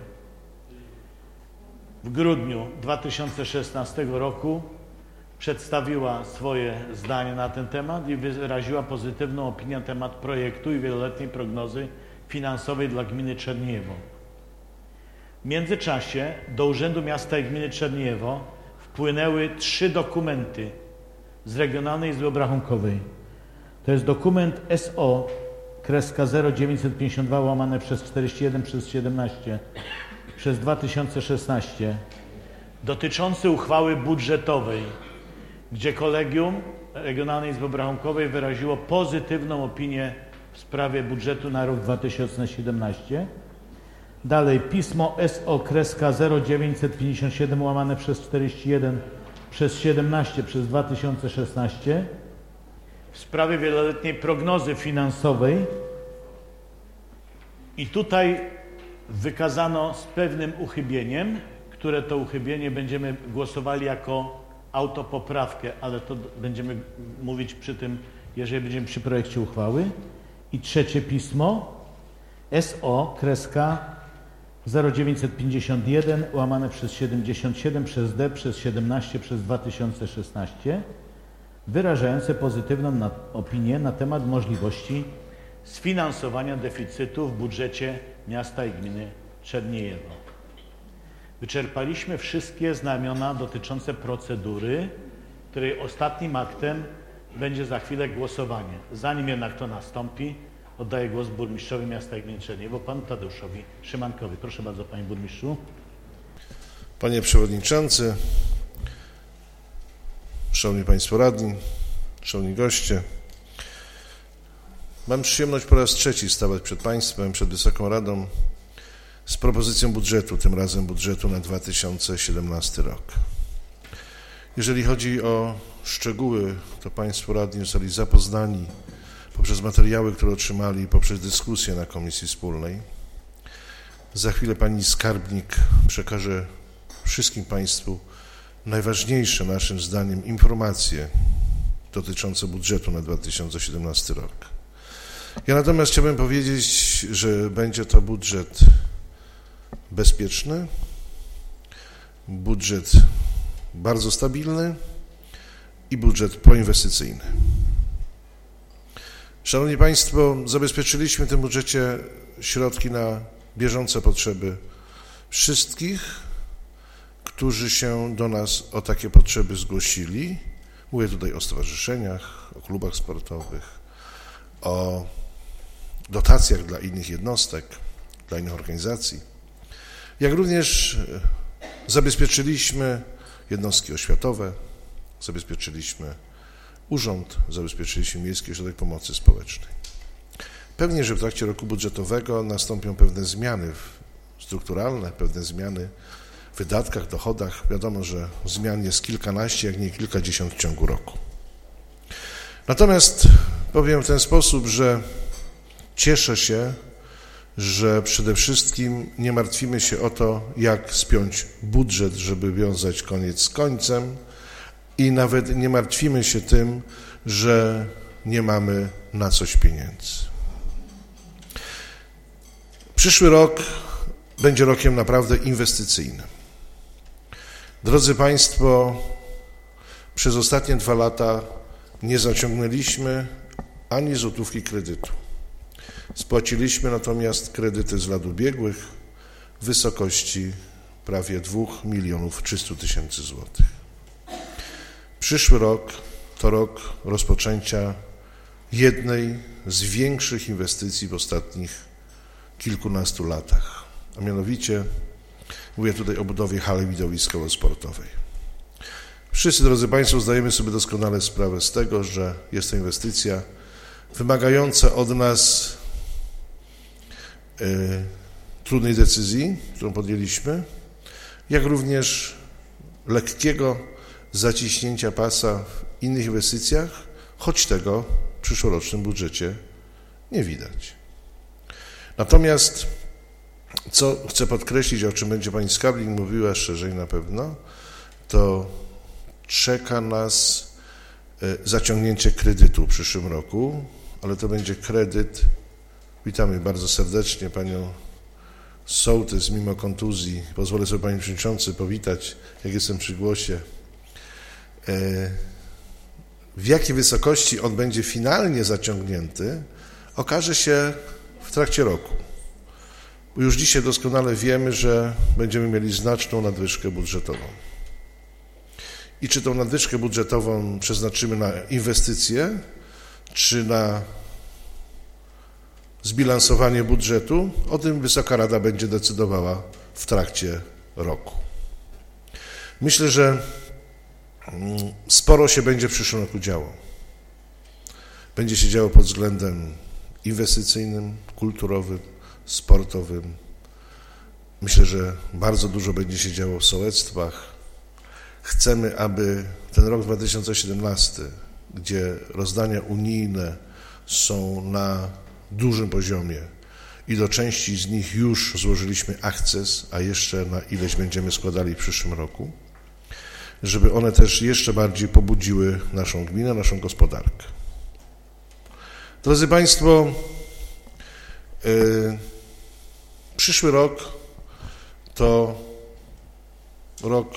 w grudniu dwa tysiące szesnastego roku przedstawiła swoje zdanie na ten temat i wyraziła pozytywną opinię na temat projektu i wieloletniej prognozy finansowej dla gminy Czerniejewo. W międzyczasie do Urzędu Miasta i Gminy Czerniejewo wpłynęły trzy dokumenty z Regionalnej Izby Obrachunkowej. To jest dokument S O kreska zero dziewięćset pięćdziesiąt dwa łamane przez czterdzieści jeden przez siedemnaście przez dwa tysiące szesnaście dotyczący uchwały budżetowej, gdzie Kolegium Regionalnej Izby Obrachunkowej wyraziło pozytywną opinię w sprawie budżetu na rok dwa tysiące siedemnasty. Dalej pismo S O kreska zero dziewięćset pięćdziesiąt siedem łamane przez czterdzieści jeden przez siedemnaście przez dwa tysiące szesnaście w sprawie wieloletniej prognozy finansowej i tutaj wykazano z pewnym uchybieniem, które to uchybienie będziemy głosowali jako autopoprawkę, ale to będziemy mówić przy tym, jeżeli będziemy przy projekcie uchwały. I trzecie pismo S O kreska zero dziewięćset pięćdziesiąt jeden łamane przez siedemdziesiąt siedem przez D przez siedemnaście przez dwa tysiące szesnaście wyrażające pozytywną na, opinię na temat możliwości sfinansowania deficytu w budżecie miasta i gminy Czerniejewo. Wyczerpaliśmy wszystkie znamiona dotyczące procedury, której ostatnim aktem będzie za chwilę głosowanie. Zanim jednak to nastąpi, oddaję głos burmistrzowi miasta i gminy Czerniejewo, panu Tadeuszowi Szymankowi. Proszę bardzo, panie burmistrzu. Panie przewodniczący, szanowni państwo radni, szanowni goście, mam przyjemność po raz trzeci stawać przed państwem, przed Wysoką Radą z propozycją budżetu, tym razem budżetu na dwa tysiące siedemnasty rok. Jeżeli chodzi o szczegóły, to państwo radni zostali zapoznani poprzez materiały, które otrzymali, poprzez dyskusję na Komisji Wspólnej. Za chwilę pani skarbnik przekaże wszystkim państwu najważniejsze naszym zdaniem informacje dotyczące budżetu na dwa tysiące siedemnasty rok. Ja natomiast chciałbym powiedzieć, że będzie to budżet bezpieczny, budżet bardzo stabilny i budżet proinwestycyjny. Szanowni Państwo, zabezpieczyliśmy w tym budżecie środki na bieżące potrzeby wszystkich, którzy się do nas o takie potrzeby zgłosili. Mówię tutaj o stowarzyszeniach, o klubach sportowych, o dotacjach dla innych jednostek, dla innych organizacji. Jak również zabezpieczyliśmy jednostki oświatowe, zabezpieczyliśmy Urząd, zabezpieczyliśmy Miejski Ośrodek Pomocy Społecznej. Pewnie, że w trakcie roku budżetowego nastąpią pewne zmiany strukturalne, pewne zmiany w wydatkach, dochodach. Wiadomo, że zmian jest kilkanaście, jak nie kilkadziesiąt w ciągu roku. Natomiast powiem w ten sposób, że cieszę się, że przede wszystkim nie martwimy się o to, jak spiąć budżet, żeby wiązać koniec z końcem i nawet nie martwimy się tym, że nie mamy na coś pieniędzy. Przyszły rok będzie rokiem naprawdę inwestycyjnym. Drodzy Państwo, przez ostatnie dwa lata nie zaciągnęliśmy ani złotówki kredytu. Spłaciliśmy natomiast kredyty z lat ubiegłych w wysokości prawie dwóch milionów trzystu tysięcy złotych. Przyszły rok to rok rozpoczęcia jednej z większych inwestycji w ostatnich kilkunastu latach, a mianowicie mówię tutaj o budowie hali widowiskowo-sportowej. Wszyscy, drodzy Państwo, zdajemy sobie doskonale sprawę z tego, że jest to inwestycja wymagająca od nas y, trudnej decyzji, którą podjęliśmy, jak również lekkiego zaciśnięcia pasa w innych inwestycjach, choć tego w przyszłorocznym budżecie nie widać. Natomiast, co chcę podkreślić, o czym będzie Pani Skarbnik mówiła szerzej na pewno, to czeka nas zaciągnięcie kredytu w przyszłym roku, ale to będzie kredyt. Witamy bardzo serdecznie Panią Sołtys mimo kontuzji. Pozwolę sobie, Panie Przewodniczący, powitać, jak jestem przy głosie. W jakiej wysokości on będzie finalnie zaciągnięty, okaże się w trakcie roku. Już dzisiaj doskonale wiemy, że będziemy mieli znaczną nadwyżkę budżetową. I czy tą nadwyżkę budżetową przeznaczymy na inwestycje, czy na zbilansowanie budżetu, o tym Wysoka Rada będzie decydowała w trakcie roku. Myślę, że sporo się będzie w przyszłym roku działo. Będzie się działo pod względem inwestycyjnym, kulturowym, sportowym. Myślę, że bardzo dużo będzie się działo w sołectwach. Chcemy, aby ten rok dwa tysiące siedemnasty, gdzie rozdania unijne są na dużym poziomie i do części z nich już złożyliśmy akces, a jeszcze na ileś będziemy składali w przyszłym roku, żeby one też jeszcze bardziej pobudziły naszą gminę, naszą gospodarkę. Drodzy Państwo, yy, przyszły rok to rok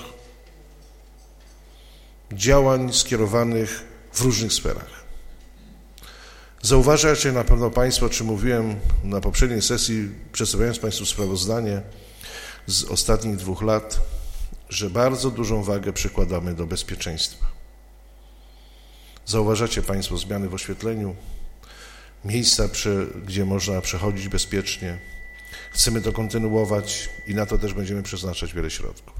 działań skierowanych w różnych sferach. Zauważacie na pewno Państwo, o czym mówiłem na poprzedniej sesji, przedstawiając Państwu sprawozdanie z ostatnich dwóch lat, że bardzo dużą wagę przykładamy do bezpieczeństwa. Zauważacie Państwo zmiany w oświetleniu, miejsca, gdzie można przechodzić bezpiecznie. Chcemy to kontynuować i na to też będziemy przeznaczać wiele środków.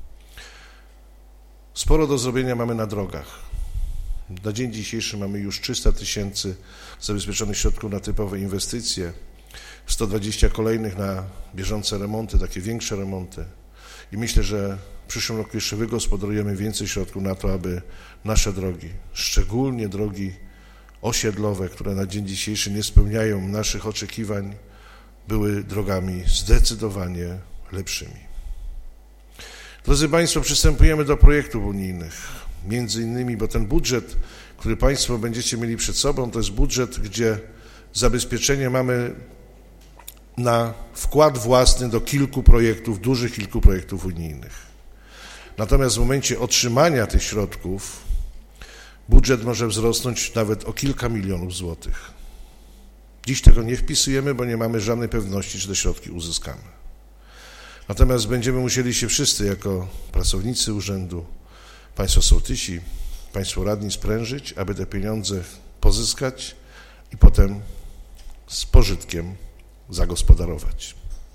Sporo do zrobienia mamy na drogach. Na dzień dzisiejszy mamy już trzysta tysięcy zabezpieczonych środków na typowe inwestycje, sto dwadzieścia kolejnych na bieżące remonty, takie większe remonty. I myślę, że w przyszłym roku jeszcze wygospodarujemy więcej środków na to, aby nasze drogi, szczególnie drogi osiedlowe, które na dzień dzisiejszy nie spełniają naszych oczekiwań, były drogami zdecydowanie lepszymi. Drodzy Państwo, przystępujemy do projektów unijnych. Między innymi, bo ten budżet, który Państwo będziecie mieli przed sobą, to jest budżet, gdzie zabezpieczenie mamy na wkład własny do kilku projektów, dużych kilku projektów unijnych. Natomiast w momencie otrzymania tych środków budżet może wzrosnąć nawet o kilka milionów złotych. Dziś tego nie wpisujemy, bo nie mamy żadnej pewności, czy te środki uzyskamy. Natomiast będziemy musieli się wszyscy jako pracownicy urzędu, Państwo sołtysi, Państwo radni sprężyć, aby te pieniądze pozyskać i potem z pożytkiem zagospodarować.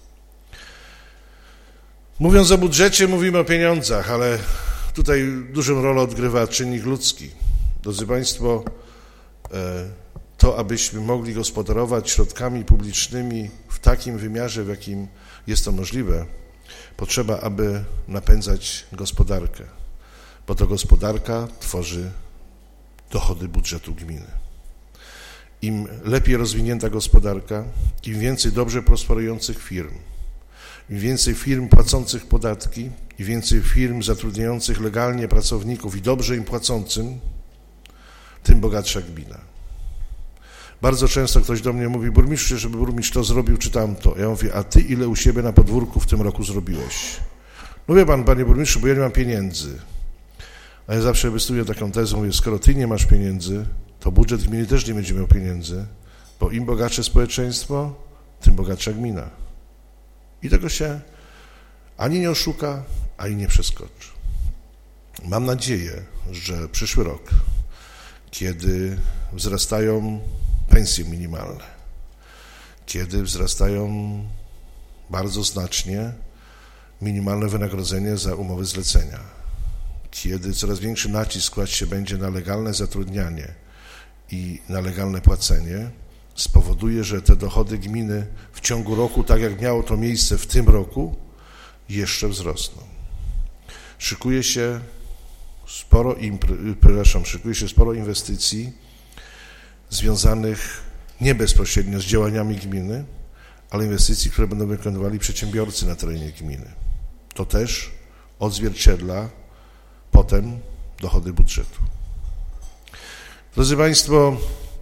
Mówiąc o budżecie, mówimy o pieniądzach, ale tutaj dużą rolę odgrywa czynnik ludzki. Drodzy Państwo, to, abyśmy mogli gospodarować środkami publicznymi w takim wymiarze, w jakim jest to możliwe, potrzeba, aby napędzać gospodarkę, bo to gospodarka tworzy dochody budżetu gminy. Im lepiej rozwinięta gospodarka, im więcej dobrze prosperujących firm, im więcej firm płacących podatki, im więcej firm zatrudniających legalnie pracowników i dobrze im płacącym, tym bogatsza gmina. Bardzo często ktoś do mnie mówi: burmistrzu, żeby burmistrz to zrobił czy tamto. Ja mówię: a ty ile u siebie na podwórku w tym roku zrobiłeś? No wie pan, panie burmistrzu, bo ja nie mam pieniędzy. A ja zawsze wystuję taką tezę, mówię: skoro ty nie masz pieniędzy, to budżet gminy też nie będzie miał pieniędzy, bo im bogatsze społeczeństwo, tym bogatsza gmina. I tego się ani nie oszuka, ani nie przeskoczy. Mam nadzieję, że przyszły rok, kiedy wzrastają pensje minimalne, kiedy wzrastają bardzo znacznie minimalne wynagrodzenie za umowy zlecenia, kiedy coraz większy nacisk kłaść się będzie na legalne zatrudnianie i na legalne płacenie, spowoduje, że te dochody gminy w ciągu roku, tak jak miało to miejsce w tym roku, jeszcze wzrosną. Szykuje się sporo, impre, przepraszam, szykuje się sporo inwestycji związanych nie bezpośrednio z działaniami gminy, ale inwestycji, które będą wykonywali przedsiębiorcy na terenie gminy. To też odzwierciedla potem dochody budżetu. Drodzy Państwo,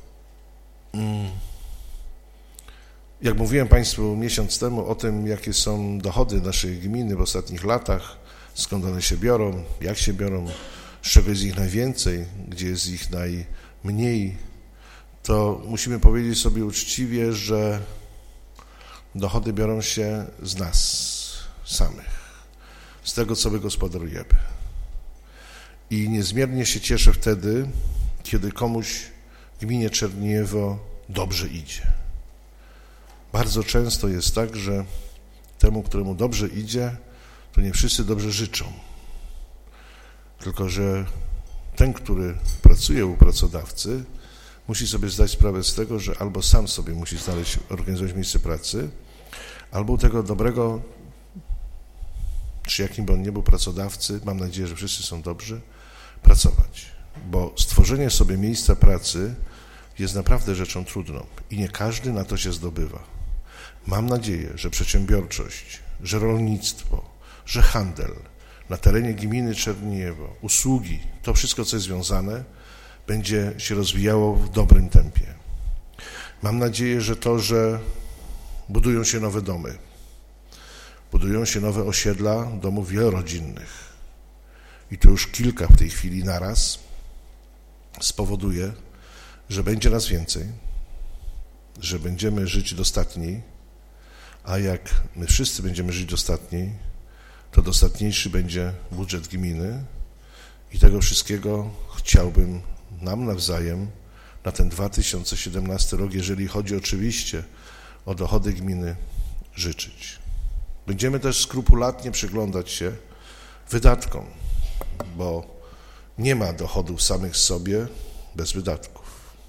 jak mówiłem Państwu miesiąc temu o tym, jakie są dochody naszej gminy w ostatnich latach, skąd one się biorą, jak się biorą, z czego jest ich najwięcej, gdzie jest ich najmniej, to musimy powiedzieć sobie uczciwie, że dochody biorą się z nas samych, z tego, co wygospodarujemy. I niezmiernie się cieszę wtedy, kiedy komuś w gminie Czerniejewo dobrze idzie. Bardzo często jest tak, że temu, któremu dobrze idzie, to nie wszyscy dobrze życzą. Tylko że ten, który pracuje u pracodawcy, musi sobie zdać sprawę z tego, że albo sam sobie musi znaleźć, organizować miejsce pracy, albo u tego dobrego, czy jakim by on nie był pracodawcy, mam nadzieję, że wszyscy są dobrzy, pracować. Bo stworzenie sobie miejsca pracy jest naprawdę rzeczą trudną i nie każdy na to się zdobywa. Mam nadzieję, że przedsiębiorczość, że rolnictwo, że handel na terenie gminy Czerniejewo, usługi, to wszystko, co jest związane, będzie się rozwijało w dobrym tempie. Mam nadzieję, że to, że budują się nowe domy, budują się nowe osiedla domów wielorodzinnych i to już kilka w tej chwili naraz, spowoduje, że będzie nas więcej, że będziemy żyć dostatniej, a jak my wszyscy będziemy żyć dostatniej, to dostatniejszy będzie budżet gminy i tego wszystkiego chciałbym nam nawzajem na ten dwa tysiące siedemnasty rok, jeżeli chodzi oczywiście o dochody gminy, życzyć. Będziemy też skrupulatnie przyglądać się wydatkom, bo nie ma dochodów samych sobie bez wydatków.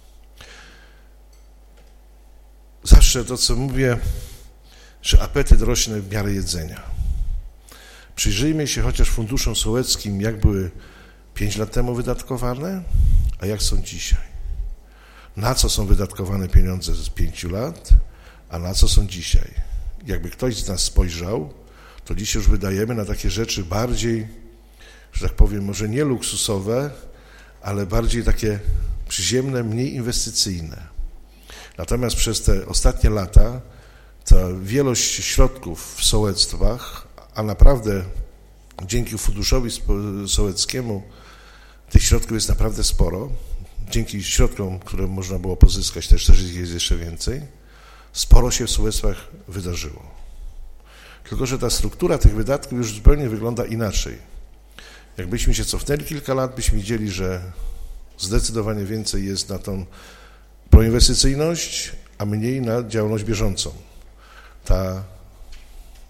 Zawsze to, co mówię, że apetyt rośnie w miarę jedzenia. Przyjrzyjmy się chociaż funduszom sołeckim, jak były pięć lat temu wydatkowane, a jak są dzisiaj. Na co są wydatkowane pieniądze z pięciu lat, a na co są dzisiaj. Jakby ktoś z nas spojrzał, to dzisiaj już wydajemy na takie rzeczy bardziej, że tak powiem, może nie luksusowe, ale bardziej takie przyziemne, mniej inwestycyjne. Natomiast przez te ostatnie lata ta wielość środków w sołectwach, a naprawdę dzięki funduszowi sołeckiemu tych środków jest naprawdę sporo, dzięki środkom, które można było pozyskać, też, też jest jeszcze więcej, sporo się w sołectwach wydarzyło. Tylko że ta struktura tych wydatków już zupełnie wygląda inaczej. Jakbyśmy się cofnęli kilka lat, byśmy widzieli, że zdecydowanie więcej jest na tą proinwestycyjność, a mniej na działalność bieżącą. Ta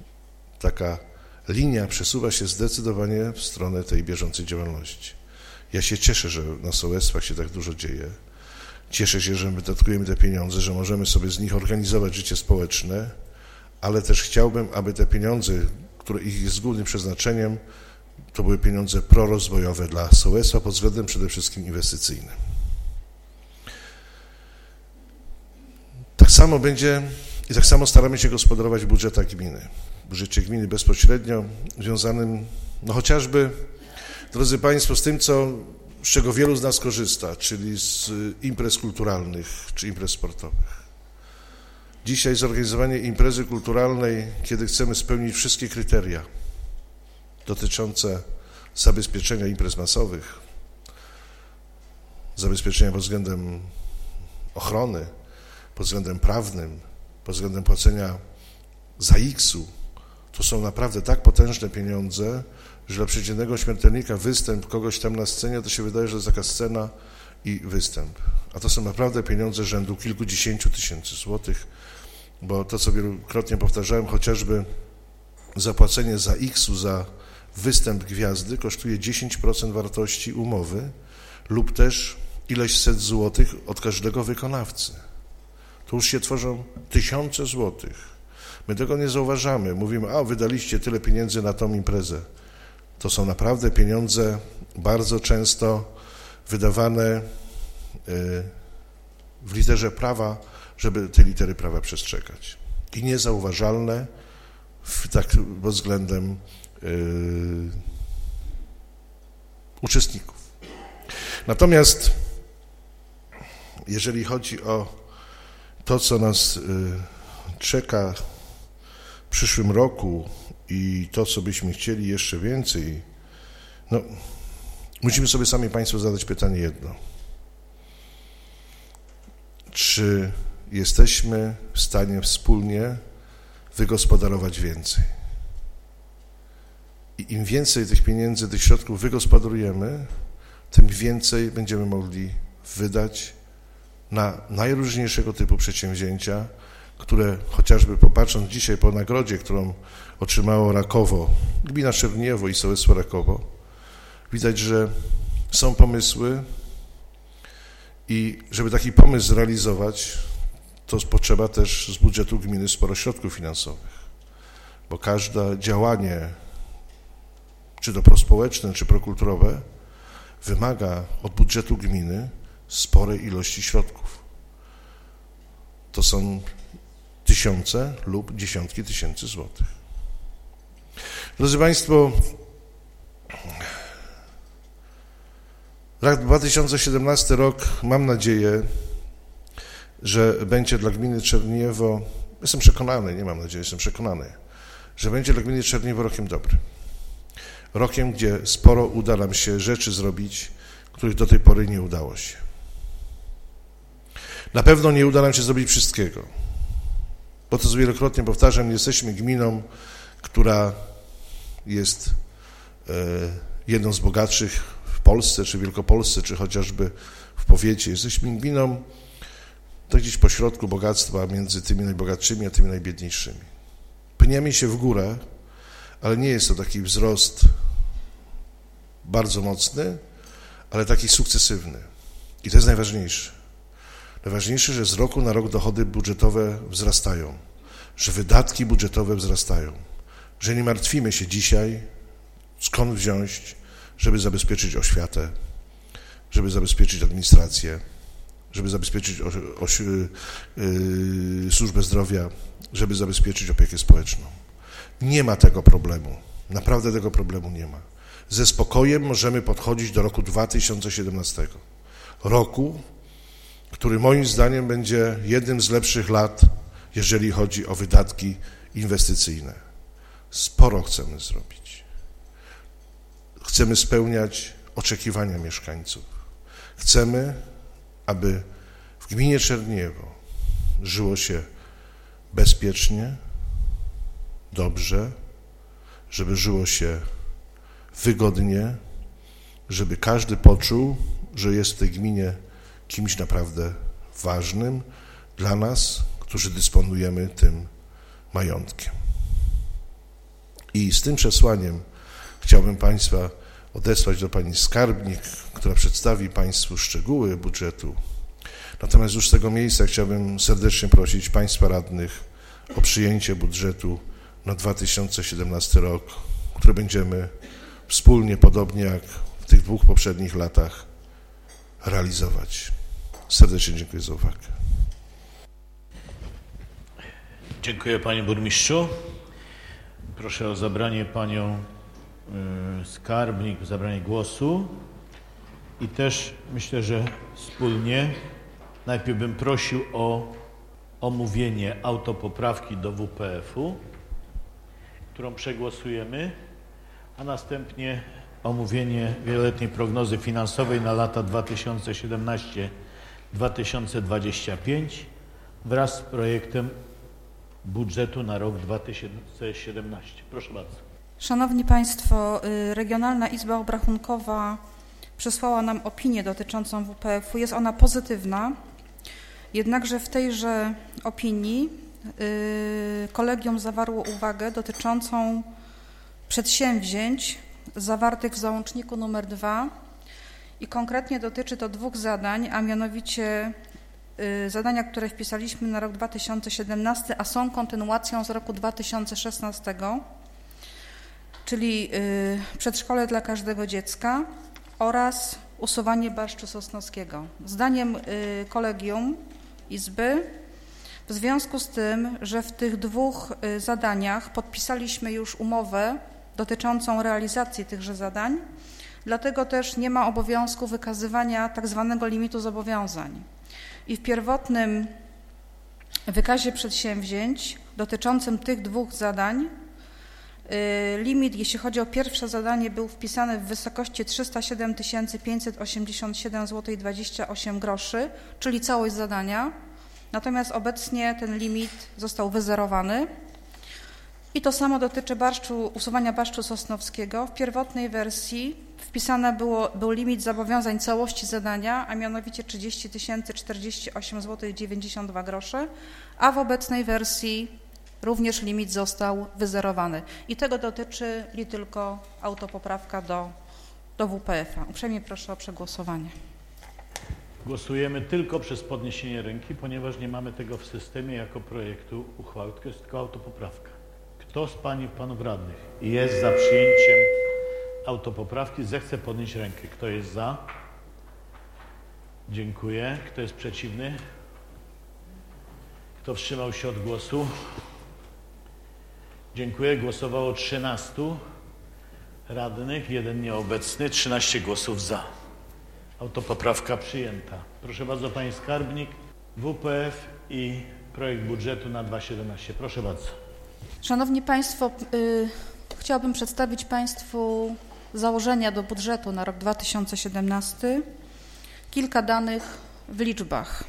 taka linia przesuwa się zdecydowanie w stronę tej bieżącej działalności. Ja się cieszę, że na sołectwach się tak dużo dzieje. Cieszę się, że wydatkujemy te pieniądze, że możemy sobie z nich organizować życie społeczne, ale też chciałbym, aby te pieniądze, które ich jest głównym przeznaczeniem, to były pieniądze prorozwojowe dla sołectwa pod względem przede wszystkim inwestycyjnym. Tak samo będzie i tak samo staramy się gospodarować w budżetach gminy. W budżecie gminy bezpośrednio związanym, no chociażby, drodzy Państwo, z tym, co, z czego wielu z nas korzysta, czyli z imprez kulturalnych czy imprez sportowych. Dzisiaj zorganizowanie imprezy kulturalnej, kiedy chcemy spełnić wszystkie kryteria dotyczące zabezpieczenia imprez masowych, zabezpieczenia pod względem ochrony, pod względem prawnym, pod względem płacenia za iksu, to są naprawdę tak potężne pieniądze, że dla przeciętnego śmiertelnika występ kogoś tam na scenie, to się wydaje, że to jest taka scena i występ. A to są naprawdę pieniądze rzędu kilkudziesięciu tysięcy złotych, bo to, co wielokrotnie powtarzałem, chociażby zapłacenie za iksu, za występ gwiazdy kosztuje dziesięć procent wartości umowy lub też ileś set złotych od każdego wykonawcy. To już się tworzą tysiące złotych. My tego nie zauważamy. Mówimy, a wydaliście tyle pieniędzy na tą imprezę. To są naprawdę pieniądze bardzo często wydawane w literze prawa, żeby te litery prawa przestrzegać. I niezauważalne w, tak pod względem yy, uczestników. Natomiast jeżeli chodzi o to, co nas yy, czeka w przyszłym roku i to, co byśmy chcieli jeszcze więcej, no musimy sobie sami Państwo zadać pytanie jedno. Czy jesteśmy w stanie wspólnie wygospodarować więcej? I im więcej tych pieniędzy, tych środków wygospodarujemy, tym więcej będziemy mogli wydać na najróżniejszego typu przedsięwzięcia, które chociażby popatrząc dzisiaj po nagrodzie, którą otrzymało Rakowo, gmina Czerniewo i sołectwo Rakowo, widać, że są pomysły i żeby taki pomysł zrealizować, to potrzeba też z budżetu gminy sporo środków finansowych, bo każde działanie, czy to prospołeczne, czy prokulturowe, wymaga od budżetu gminy sporej ilości środków. To są tysiące lub dziesiątki tysięcy złotych. Drodzy Państwo, rok dwa tysiące siedemnasty rok, mam nadzieję, że będzie dla gminy Czerniewo, jestem przekonany, nie mam nadziei, jestem przekonany, że będzie dla gminy Czerniewo rokiem dobrym. Rokiem, gdzie sporo uda nam się rzeczy zrobić, których do tej pory nie udało się. Na pewno nie uda nam się zrobić wszystkiego, bo to wielokrotnie powtarzam, jesteśmy gminą, która jest e, jedną z bogatszych w Polsce, czy w Wielkopolsce, czy chociażby w powiecie. Jesteśmy gminą tak gdzieś pośrodku bogactwa między tymi najbogatszymi, a tymi najbiedniejszymi. Pniemy się w górę, ale nie jest to taki wzrost bardzo mocny, ale taki sukcesywny. I to jest najważniejsze. Najważniejsze, że z roku na rok dochody budżetowe wzrastają, że wydatki budżetowe wzrastają, że nie martwimy się dzisiaj, skąd wziąć, żeby zabezpieczyć oświatę, żeby zabezpieczyć administrację, żeby zabezpieczyć oś, oś, yy, służbę zdrowia, żeby zabezpieczyć opiekę społeczną. Nie ma tego problemu. Naprawdę tego problemu nie ma. Ze spokojem możemy podchodzić do roku dwa tysiące siedemnastego. Roku, który moim zdaniem będzie jednym z lepszych lat, jeżeli chodzi o wydatki inwestycyjne. Sporo chcemy zrobić. Chcemy spełniać oczekiwania mieszkańców. Chcemy, aby w gminie Czerniewo żyło się bezpiecznie, dobrze, żeby żyło się wygodnie, żeby każdy poczuł, że jest w tej gminie kimś naprawdę ważnym dla nas, którzy dysponujemy tym majątkiem. I z tym przesłaniem chciałbym Państwa odesłać do pani skarbnik, która przedstawi państwu szczegóły budżetu. Natomiast już z tego miejsca chciałbym serdecznie prosić państwa radnych o przyjęcie budżetu na dwa tysiące siedemnasty rok, który będziemy wspólnie, podobnie jak w tych dwóch poprzednich latach, realizować. Serdecznie dziękuję za uwagę. Dziękuję panie burmistrzu. Proszę o zabranie panią y, skarbnik, o zabranie głosu i też myślę, że wspólnie najpierw bym prosił o omówienie autopoprawki do W P F-u, którą przegłosujemy, a następnie omówienie wieloletniej prognozy finansowej na lata dwa tysiące siedemnasty do dwa tysiące dwudziestego piątego wraz z projektem budżetu na rok dwa tysiące siedemnasty. Proszę bardzo. Szanowni Państwo, Regionalna Izba Obrachunkowa przesłała nam opinię dotyczącą W P F-u. Jest ona pozytywna, jednakże w tejże opinii kolegium zawarło uwagę dotyczącą przedsięwzięć zawartych w załączniku numer dwa i konkretnie dotyczy to dwóch zadań, a mianowicie zadania, które wpisaliśmy na rok dwa tysiące siedemnasty, a są kontynuacją z roku dwa tysiące szesnastego, czyli przedszkole dla każdego dziecka oraz usuwanie barszczu sosnowskiego. Zdaniem kolegium Izby, w związku z tym, że w tych dwóch zadaniach podpisaliśmy już umowę dotyczącą realizacji tychże zadań, dlatego też nie ma obowiązku wykazywania tak zwanego limitu zobowiązań. I w pierwotnym wykazie przedsięwzięć dotyczącym tych dwóch zadań limit, jeśli chodzi o pierwsze zadanie, był wpisany w wysokości trzysta siedem tysięcy pięćset osiemdziesiąt siedem złotych dwadzieścia osiem groszy, czyli całość zadania. Natomiast obecnie ten limit został wyzerowany. I to samo dotyczy barszczu, usuwania barszczu sosnowskiego. W pierwotnej wersji wpisany było, był limit zobowiązań całości zadania, a mianowicie trzydzieści tysięcy czterdzieści osiem złotych dziewięćdziesiąt dwa grosze, a w obecnej wersji również limit został wyzerowany. I tego dotyczy li tylko autopoprawka do, do W P F-a. Uprzejmie proszę o przegłosowanie. Głosujemy tylko przez podniesienie ręki, ponieważ nie mamy tego w systemie jako projektu uchwały, tylko jest tylko autopoprawka. Kto z pań i panów radnych jest za przyjęciem autopoprawki, zechce podnieść rękę. Kto jest za? Dziękuję. Kto jest przeciwny? Kto wstrzymał się od głosu? Dziękuję. Głosowało trzynastu radnych, jeden nieobecny, trzynaście głosów za. Autopoprawka przyjęta. Proszę bardzo, pani skarbnik, W P F i projekt budżetu na dwa tysiące siedemnasty. Proszę bardzo. Szanowni Państwo, y, chciałabym przedstawić Państwu założenia do budżetu na rok dwa tysiące siedemnasty. Kilka danych w liczbach.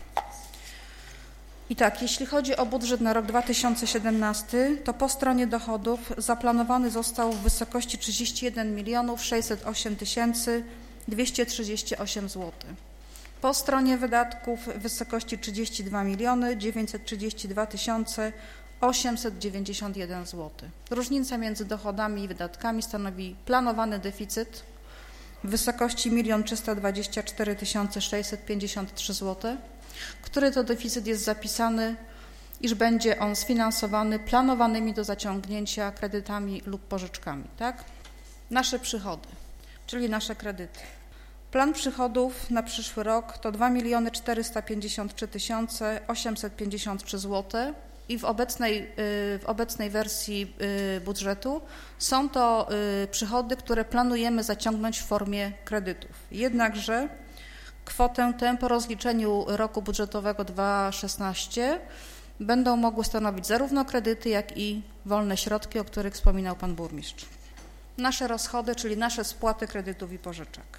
I tak, jeśli chodzi o budżet na rok dwa tysiące siedemnasty, to po stronie dochodów zaplanowany został w wysokości trzydzieści jeden milionów sześćset osiem tysięcy dwieście trzydzieści osiem złotych. Po stronie wydatków w wysokości trzydzieści dwa miliony dziewięćset trzydzieści dwa tysiące osiemset dziewięćdziesiąt jeden złotych. Różnica między dochodami i wydatkami stanowi planowany deficyt w wysokości milion trzysta dwadzieścia cztery tysiące sześćset pięćdziesiąt trzy złote, który to deficyt jest zapisany, iż będzie on sfinansowany planowanymi do zaciągnięcia kredytami lub pożyczkami. Tak? Nasze przychody, czyli nasze kredyty. Plan przychodów na przyszły rok to dwa miliony czterysta pięćdziesiąt trzy tysiące osiemset pięćdziesiąt trzy złote i w obecnej, w obecnej wersji budżetu są to przychody, które planujemy zaciągnąć w formie kredytów. Jednakże kwotę tę po rozliczeniu roku budżetowego dwa tysiące szesnastego będą mogły stanowić zarówno kredyty, jak i wolne środki, o których wspominał pan burmistrz. Nasze rozchody, czyli nasze spłaty kredytów i pożyczek.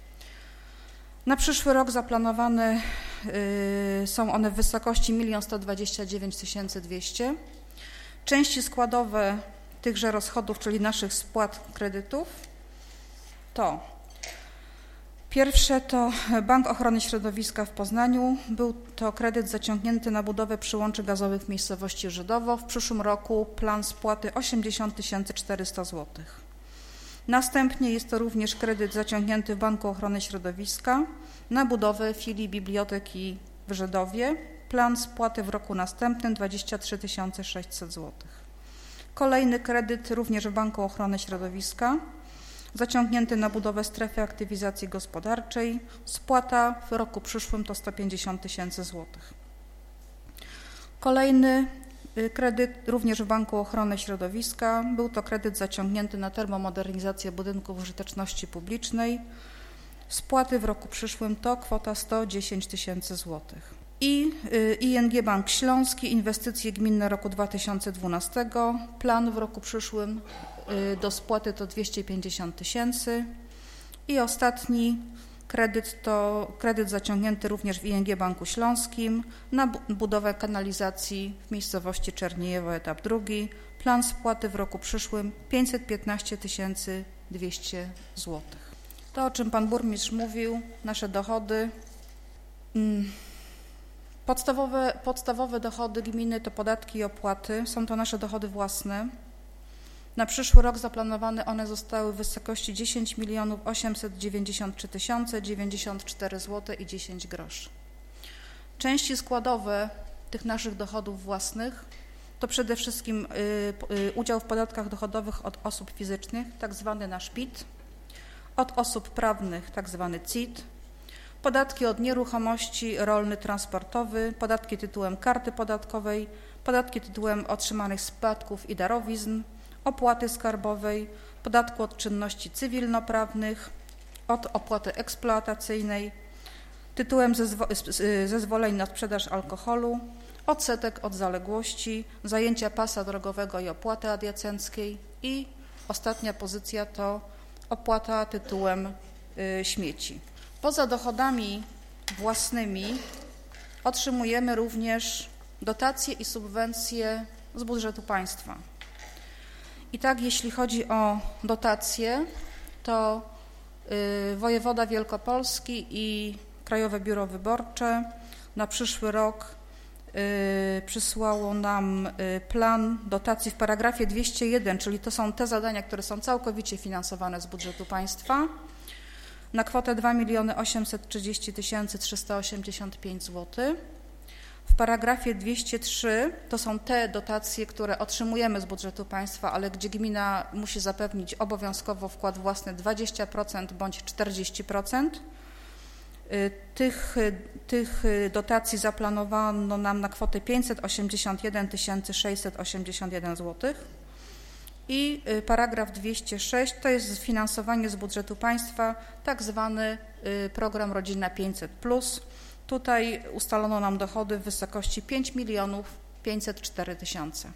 Na przyszły rok zaplanowane y, są one w wysokości milion sto dwadzieścia dziewięć tysięcy dwieście. Części składowe tychże rozchodów, czyli naszych spłat kredytów, to pierwsze to Bank Ochrony Środowiska w Poznaniu. Był to kredyt zaciągnięty na budowę przyłączy gazowych w miejscowości Żydowo. W przyszłym roku plan spłaty osiemdziesiąt tysięcy czterysta złotych. Następnie jest to również kredyt zaciągnięty w Banku Ochrony Środowiska na budowę filii biblioteki w Żydowie. Plan spłaty w roku następnym dwadzieścia trzy tysiące sześćset złotych. Kolejny kredyt również w Banku Ochrony Środowiska, zaciągnięty na budowę strefy aktywizacji gospodarczej. Spłata w roku przyszłym to sto pięćdziesiąt tysięcy złotych. Kolejny kredyt również w Banku Ochrony Środowiska. Był to kredyt zaciągnięty na termomodernizację budynków użyteczności publicznej. Spłaty w roku przyszłym to kwota sto dziesięć tysięcy złotych. I I N G Bank Śląski, inwestycje gminne roku dwa tysiące dwunastego. Plan w roku przyszłym do spłaty to dwieście pięćdziesiąt tysięcy. I ostatni kredyt to kredyt zaciągnięty również w I N G Banku Śląskim na budowę kanalizacji w miejscowości Czerniejewo, etap drugi. Plan spłaty w roku przyszłym pięćset piętnaście tysięcy dwieście złotych. To, o czym Pan Burmistrz mówił, nasze dochody. Podstawowe, podstawowe dochody gminy to podatki i opłaty. Są to nasze dochody własne. Na przyszły rok zaplanowane one zostały w wysokości dziesięć milionów osiemset dziewięćdziesiąt trzy tysiące dziewięćdziesiąt cztery złote i dziesięć groszy. Części składowe tych naszych dochodów własnych to przede wszystkim y, y, udział w podatkach dochodowych od osób fizycznych, tak zwany nasz P I T, od osób prawnych, tak zwany C I T, podatki od nieruchomości, rolny, transportowy, podatki tytułem karty podatkowej, podatki tytułem otrzymanych spadków i darowizn, opłaty skarbowej, podatku od czynności cywilnoprawnych, od opłaty eksploatacyjnej, tytułem zezwo zezwoleń na sprzedaż alkoholu, odsetek od zaległości, zajęcia pasa drogowego i opłaty adiacenckiej i ostatnia pozycja to opłata tytułem y, śmieci. Poza dochodami własnymi otrzymujemy również dotacje i subwencje z budżetu państwa. I tak, jeśli chodzi o dotacje, to y, wojewoda wielkopolski i Krajowe Biuro Wyborcze na przyszły rok y, przysłało nam y, plan dotacji w paragrafie dwieście jeden, czyli to są te zadania, które są całkowicie finansowane z budżetu państwa, na kwotę dwa miliony osiemset trzydzieści tysięcy trzysta osiemdziesiąt pięć złotych. W paragrafie dwieście trzy to są te dotacje, które otrzymujemy z budżetu państwa, ale gdzie gmina musi zapewnić obowiązkowo wkład własny dwadzieścia procent bądź czterdzieści procent. Tych, tych dotacji zaplanowano nam na kwotę pięćset osiemdziesiąt jeden tysięcy sześćset osiemdziesiąt jeden złotych. I paragraf dwieście sześć to jest finansowanie z budżetu państwa, tak zwany program Rodzina pięćset plus. Tutaj ustalono nam dochody w wysokości pięć milionów pięćset cztery tysiące.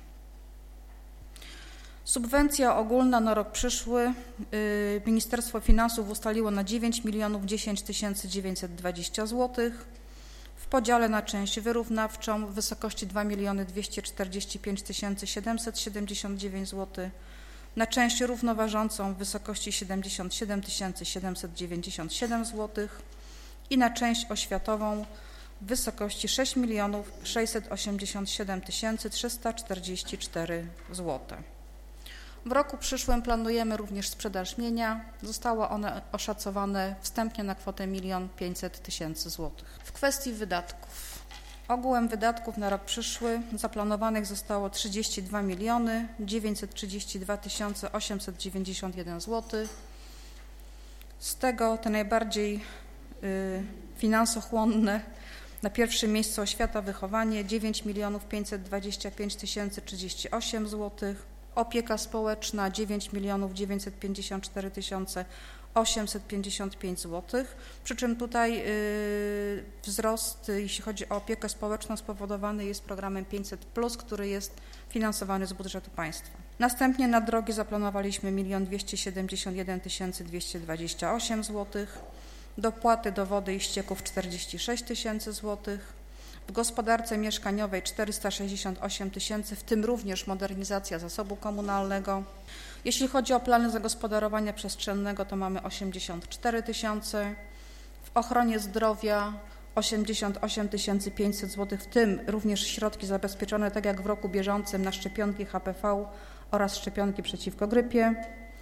Subwencja ogólna na rok przyszły Ministerstwo Finansów ustaliło na dziewięć milionów dziesięć tysięcy dziewięćset dwadzieścia złotych. W podziale na część wyrównawczą w wysokości dwa miliony dwieście czterdzieści pięć tysięcy siedemset siedemdziesiąt dziewięć złotych. Na część równoważącą w wysokości siedemdziesiąt siedem tysięcy siedemset dziewięćdziesiąt siedem złotych. I na część oświatową w wysokości sześć milionów sześćset osiemdziesiąt siedem tysięcy trzysta czterdzieści cztery złote. W roku przyszłym planujemy również sprzedaż mienia. Zostało one oszacowane wstępnie na kwotę milion pięćset tysięcy złotych. W kwestii wydatków. Ogółem wydatków na rok przyszły zaplanowanych zostało trzydzieści dwa miliony dziewięćset trzydzieści dwa tysiące osiemset dziewięćdziesiąt jeden złotych. Z tego te najbardziej y, finansochłonne na pierwszym miejscu oświata, wychowanie dziewięć milionów pięćset dwadzieścia pięć tysięcy trzydzieści osiem złotych. Opieka społeczna dziewięć milionów dziewięćset pięćdziesiąt cztery tysiące osiemset pięćdziesiąt pięć złotych, przy czym tutaj y, wzrost, jeśli chodzi o opiekę społeczną, spowodowany jest programem pięćset plus, który jest finansowany z budżetu państwa. Następnie na drogi zaplanowaliśmy milion dwieście siedemdziesiąt jeden tysięcy dwieście dwadzieścia osiem złotych, dopłaty do wody i ścieków czterdzieści sześć tysięcy złotych, w gospodarce mieszkaniowej czterysta sześćdziesiąt osiem tysięcy, w tym również modernizacja zasobu komunalnego. Jeśli chodzi o plany zagospodarowania przestrzennego, to mamy osiemdziesiąt cztery tysiące, w ochronie zdrowia osiemdziesiąt osiem tysięcy pięćset złotych, w tym również środki zabezpieczone, tak jak w roku bieżącym, na szczepionki H P V oraz szczepionki przeciwko grypie.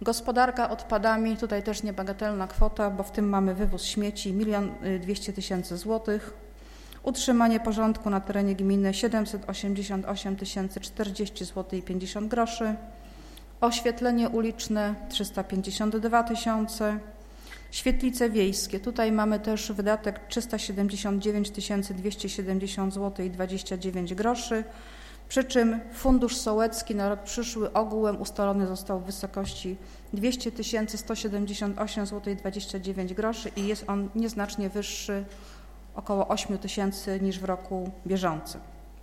Gospodarka odpadami, tutaj też niebagatelna kwota, bo w tym mamy wywóz śmieci, milion dwieście tysięcy złotych. Utrzymanie porządku na terenie gminy siedemset osiemdziesiąt osiem tysięcy czterdzieści złotych i pięćdziesiąt groszy. Oświetlenie uliczne trzysta pięćdziesiąt dwa tysiące. Świetlice wiejskie, tutaj mamy też wydatek trzysta siedemdziesiąt dziewięć tysięcy dwieście siedemdziesiąt złotych i dwadzieścia dziewięć groszy. Przy czym fundusz sołecki na rok przyszły ogółem ustalony został w wysokości dwieście tysięcy sto siedemdziesiąt osiem złotych i dwadzieścia dziewięć groszy i jest on nieznacznie wyższy, około osiem tysięcy niż w roku bieżącym.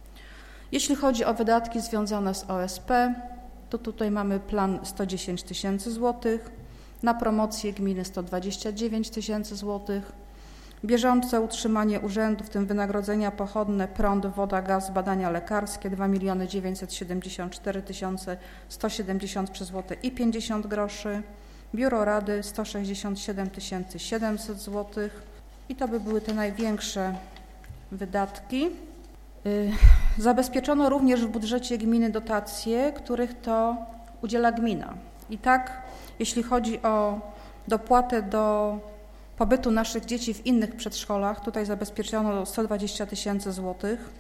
Jeśli chodzi o wydatki związane z O S P, to tutaj mamy plan sto dziesięć tysięcy złotych, na promocję gminy sto dwadzieścia dziewięć tysięcy złotych, bieżące utrzymanie urzędu, w tym wynagrodzenia pochodne, prąd, woda, gaz, badania lekarskie dwa miliony dziewięćset siedemdziesiąt cztery tysiące sto siedemdziesiąt trzy złotych i pięćdziesiąt groszy, biuro rady sto sześćdziesiąt siedem tysięcy siedemset złotych i to by były te największe wydatki. Zabezpieczono również w budżecie gminy dotacje, których to udziela gmina. I tak, jeśli chodzi o dopłatę do pobytu naszych dzieci w innych przedszkolach, tutaj zabezpieczono sto dwadzieścia tysięcy złotych.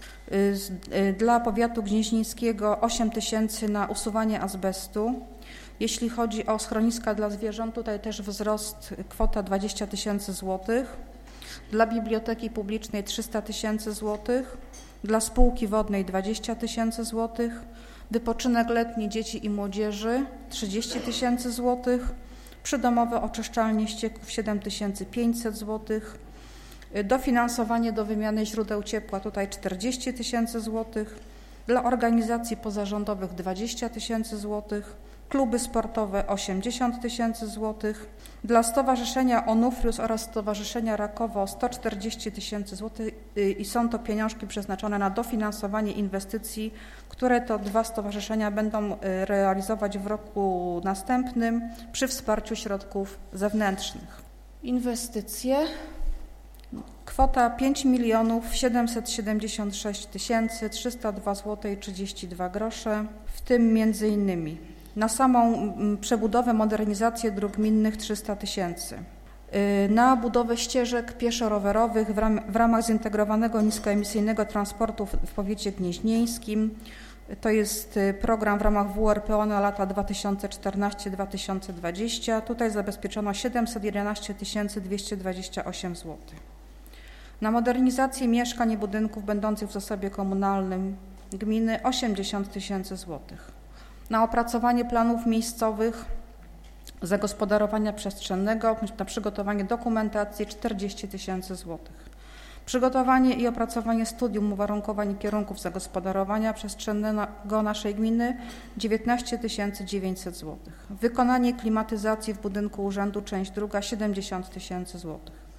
Dla powiatu gnieźnieńskiego osiem tysięcy na usuwanie azbestu. Jeśli chodzi o schroniska dla zwierząt, tutaj też wzrost, kwota dwadzieścia tysięcy złotych. Dla biblioteki publicznej trzysta tysięcy złotych. Dla spółki wodnej dwadzieścia tysięcy złotych. Wypoczynek letni dzieci i młodzieży trzydzieści tysięcy złotych. Przydomowe oczyszczalnie ścieków siedem tysięcy pięćset złotych. Dofinansowanie do wymiany źródeł ciepła tutaj czterdzieści tysięcy złotych. Dla organizacji pozarządowych dwadzieścia tysięcy złotych. Kluby sportowe osiemdziesiąt tysięcy złotych. Dla Stowarzyszenia Onufrius oraz Stowarzyszenia Rakowo sto czterdzieści tysięcy złotych i są to pieniążki przeznaczone na dofinansowanie inwestycji, które to dwa stowarzyszenia będą realizować w roku następnym przy wsparciu środków zewnętrznych. Inwestycje. Kwota pięć milionów siedemset siedemdziesiąt sześć tysięcy trzysta dwa złotych i trzydzieści dwa grosze, w tym między innymi na samą przebudowę, modernizację dróg gminnych trzysta tysięcy, na budowę ścieżek pieszo-rowerowych w, ram, w ramach zintegrowanego niskoemisyjnego transportu w, w powiecie gnieźnieńskim. To jest program w ramach W R P O na lata dwa tysiące czternaście do dwa tysiące dwadzieścia. Tutaj zabezpieczono siedemset jedenaście tysięcy dwieście dwadzieścia osiem złotych. Na modernizację mieszkań i budynków będących w zasobie komunalnym gminy osiemdziesiąt tysięcy złotych. Na opracowanie planów miejscowych zagospodarowania przestrzennego, na przygotowanie dokumentacji czterdzieści tysięcy złotych. Przygotowanie i opracowanie studium uwarunkowań i kierunków zagospodarowania przestrzennego naszej gminy dziewiętnaście tysięcy dziewięćset złotych. Wykonanie klimatyzacji w budynku urzędu, część druga siedemdziesiąt tysięcy złotych.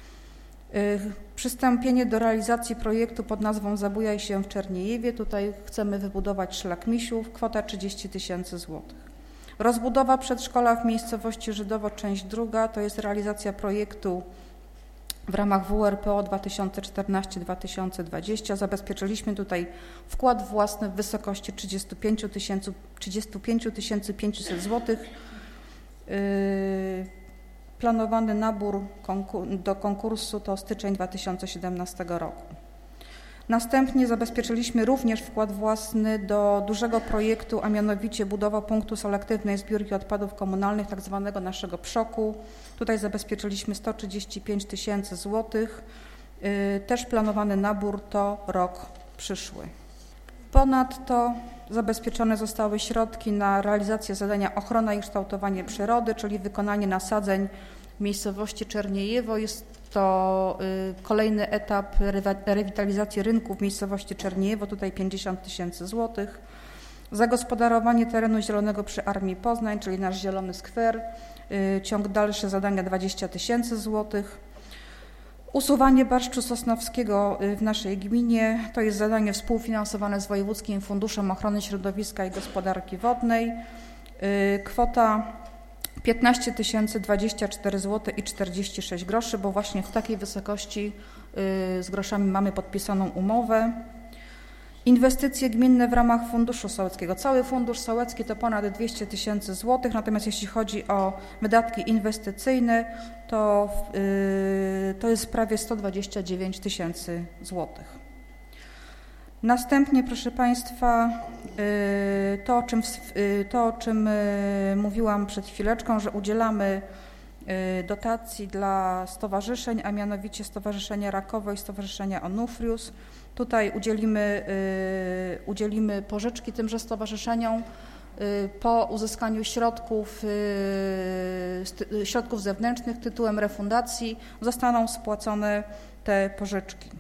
Przystąpienie do realizacji projektu pod nazwą Zabujaj się w Czerniejewie. Tutaj chcemy wybudować szlak Misiów, kwota trzydzieści tysięcy złotych. Rozbudowa przedszkola w miejscowości Żydowo, część druga, to jest realizacja projektu w ramach W R P O dwa tysiące czternaście do dwa tysiące dwadzieścia. Zabezpieczyliśmy tutaj wkład własny w wysokości trzydzieści pięć tysięcy pięćset złotych. Planowany nabór do konkursu to styczeń dwa tysiące siedemnastego roku. Następnie zabezpieczyliśmy również wkład własny do dużego projektu, a mianowicie budowa punktu selektywnej zbiórki odpadów komunalnych, tak zwanego naszego przoku. Tutaj zabezpieczyliśmy sto trzydzieści pięć tysięcy złotych. Też planowany nabór to rok przyszły. Ponadto zabezpieczone zostały środki na realizację zadania ochrona i kształtowanie przyrody, czyli wykonanie nasadzeń w miejscowości Czerniejewo. Jest to kolejny etap rewitalizacji rynku w miejscowości Czerniejewo, tutaj pięćdziesiąt tysięcy złotych. Zagospodarowanie terenu zielonego przy Armii Poznań, czyli nasz zielony skwer, ciąg dalszy zadania dwadzieścia tysięcy złotych. Usuwanie barszczu sosnowskiego w naszej gminie, to jest zadanie współfinansowane z Wojewódzkim Funduszem Ochrony Środowiska i Gospodarki Wodnej. Kwota piętnaście tysięcy dwadzieścia cztery złotych i czterdzieści sześć groszy, bo właśnie w takiej wysokości z groszami mamy podpisaną umowę. Inwestycje gminne w ramach Funduszu Sołeckiego. Cały Fundusz Sołecki to ponad dwieście tysięcy złotych, natomiast jeśli chodzi o wydatki inwestycyjne, to, yy, to jest prawie sto dwadzieścia dziewięć tysięcy złotych. Następnie, proszę Państwa, to o czym, to, o czym mówiłam przed chwileczką, że udzielamy dotacji dla stowarzyszeń, a mianowicie Stowarzyszenia Rakowo i Stowarzyszenia Onufrius. Tutaj udzielimy, udzielimy pożyczki tymże stowarzyszeniom po uzyskaniu środków, środków zewnętrznych tytułem refundacji zostaną spłacone te pożyczki.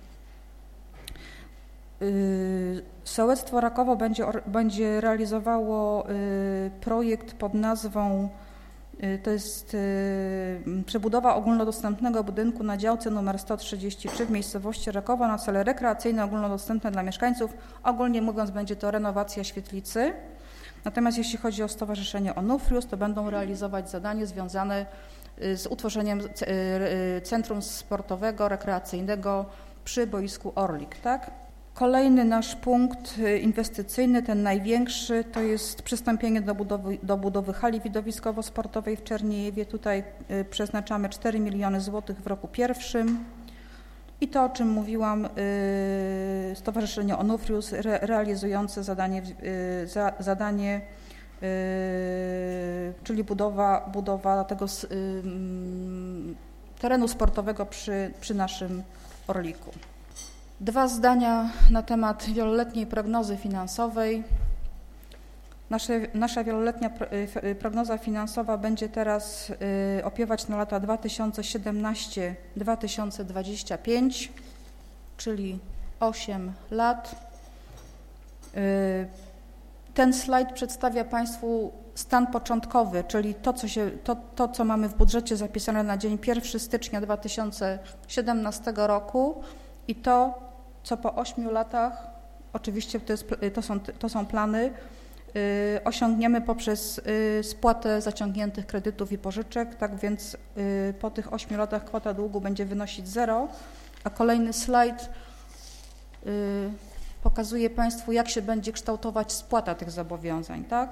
Sołectwo Rakowo będzie, będzie realizowało projekt pod nazwą, to jest przebudowa ogólnodostępnego budynku na działce nr sto trzydzieści trzy w miejscowości Rakowo na cele rekreacyjne ogólnodostępne dla mieszkańców. Ogólnie mówiąc, będzie to renowacja świetlicy. Natomiast jeśli chodzi o Stowarzyszenie Onufrius, to będą realizować zadanie związane z utworzeniem centrum sportowego, rekreacyjnego przy boisku Orlik, tak? Kolejny nasz punkt inwestycyjny, ten największy, to jest przystąpienie do budowy, do budowy hali widowiskowo-sportowej w Czerniejewie. Tutaj przeznaczamy cztery miliony złotych w roku pierwszym. I to, o czym mówiłam, Stowarzyszenie Onufrius re, realizujące zadanie, za, zadanie czyli budowa, budowa tego terenu sportowego przy, przy naszym Orliku. Dwa zdania na temat wieloletniej prognozy finansowej. Nasze, nasza wieloletnia prognoza finansowa będzie teraz opiewać na lata dwa tysiące siedemnaście do dwa tysiące dwudziestego piątego, czyli osiem lat. Ten slajd przedstawia Państwu stan początkowy, czyli to co, się, to, to, co mamy w budżecie zapisane na dzień pierwszego stycznia dwa tysiące siedemnastego roku i to, co po ośmiu latach, oczywiście to, jest, to, są, to są plany, yy, osiągniemy poprzez yy, spłatę zaciągniętych kredytów i pożyczek, tak więc yy, po tych ośmiu latach kwota długu będzie wynosić zero, a kolejny slajd yy, pokazuje Państwu, jak się będzie kształtować spłata tych zobowiązań, tak?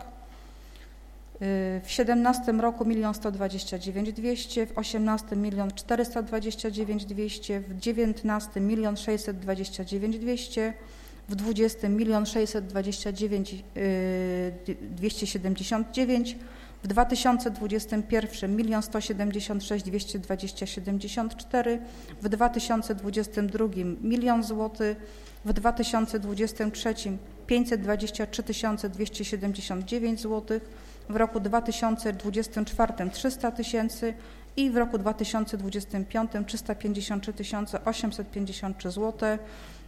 W siedemnastym roku milion sto dwadzieścia dziewięć dwieście, w osiemnastym milion czterysta dwadzieścia dziewięć dwieście, w dziewiętnastym milion sześćset dwadzieścia dziewięć dwieście, w dwudziestym milion sześćset dwadzieścia dziewięć dwieście siedemdziesiąt dziewięć, w dwa tysiące dwudziestym pierwszym milion sto siedemdziesiąt sześć dwieście dwadzieścia siedemdziesiąt cztery, w dwa tysiące dwudziestym drugim milion złotych, w dwa tysiące dwudziestym trzecim pięćset dwadzieścia trzy tysiące dwieście siedemdziesiąt dziewięć złotych, w roku dwa tysiące dwudziestym czwartym trzysta tysięcy i w roku dwa tysiące dwudziestym piątym trzysta pięćdziesiąt trzy tysiące osiemset pięćdziesiąt trzy złote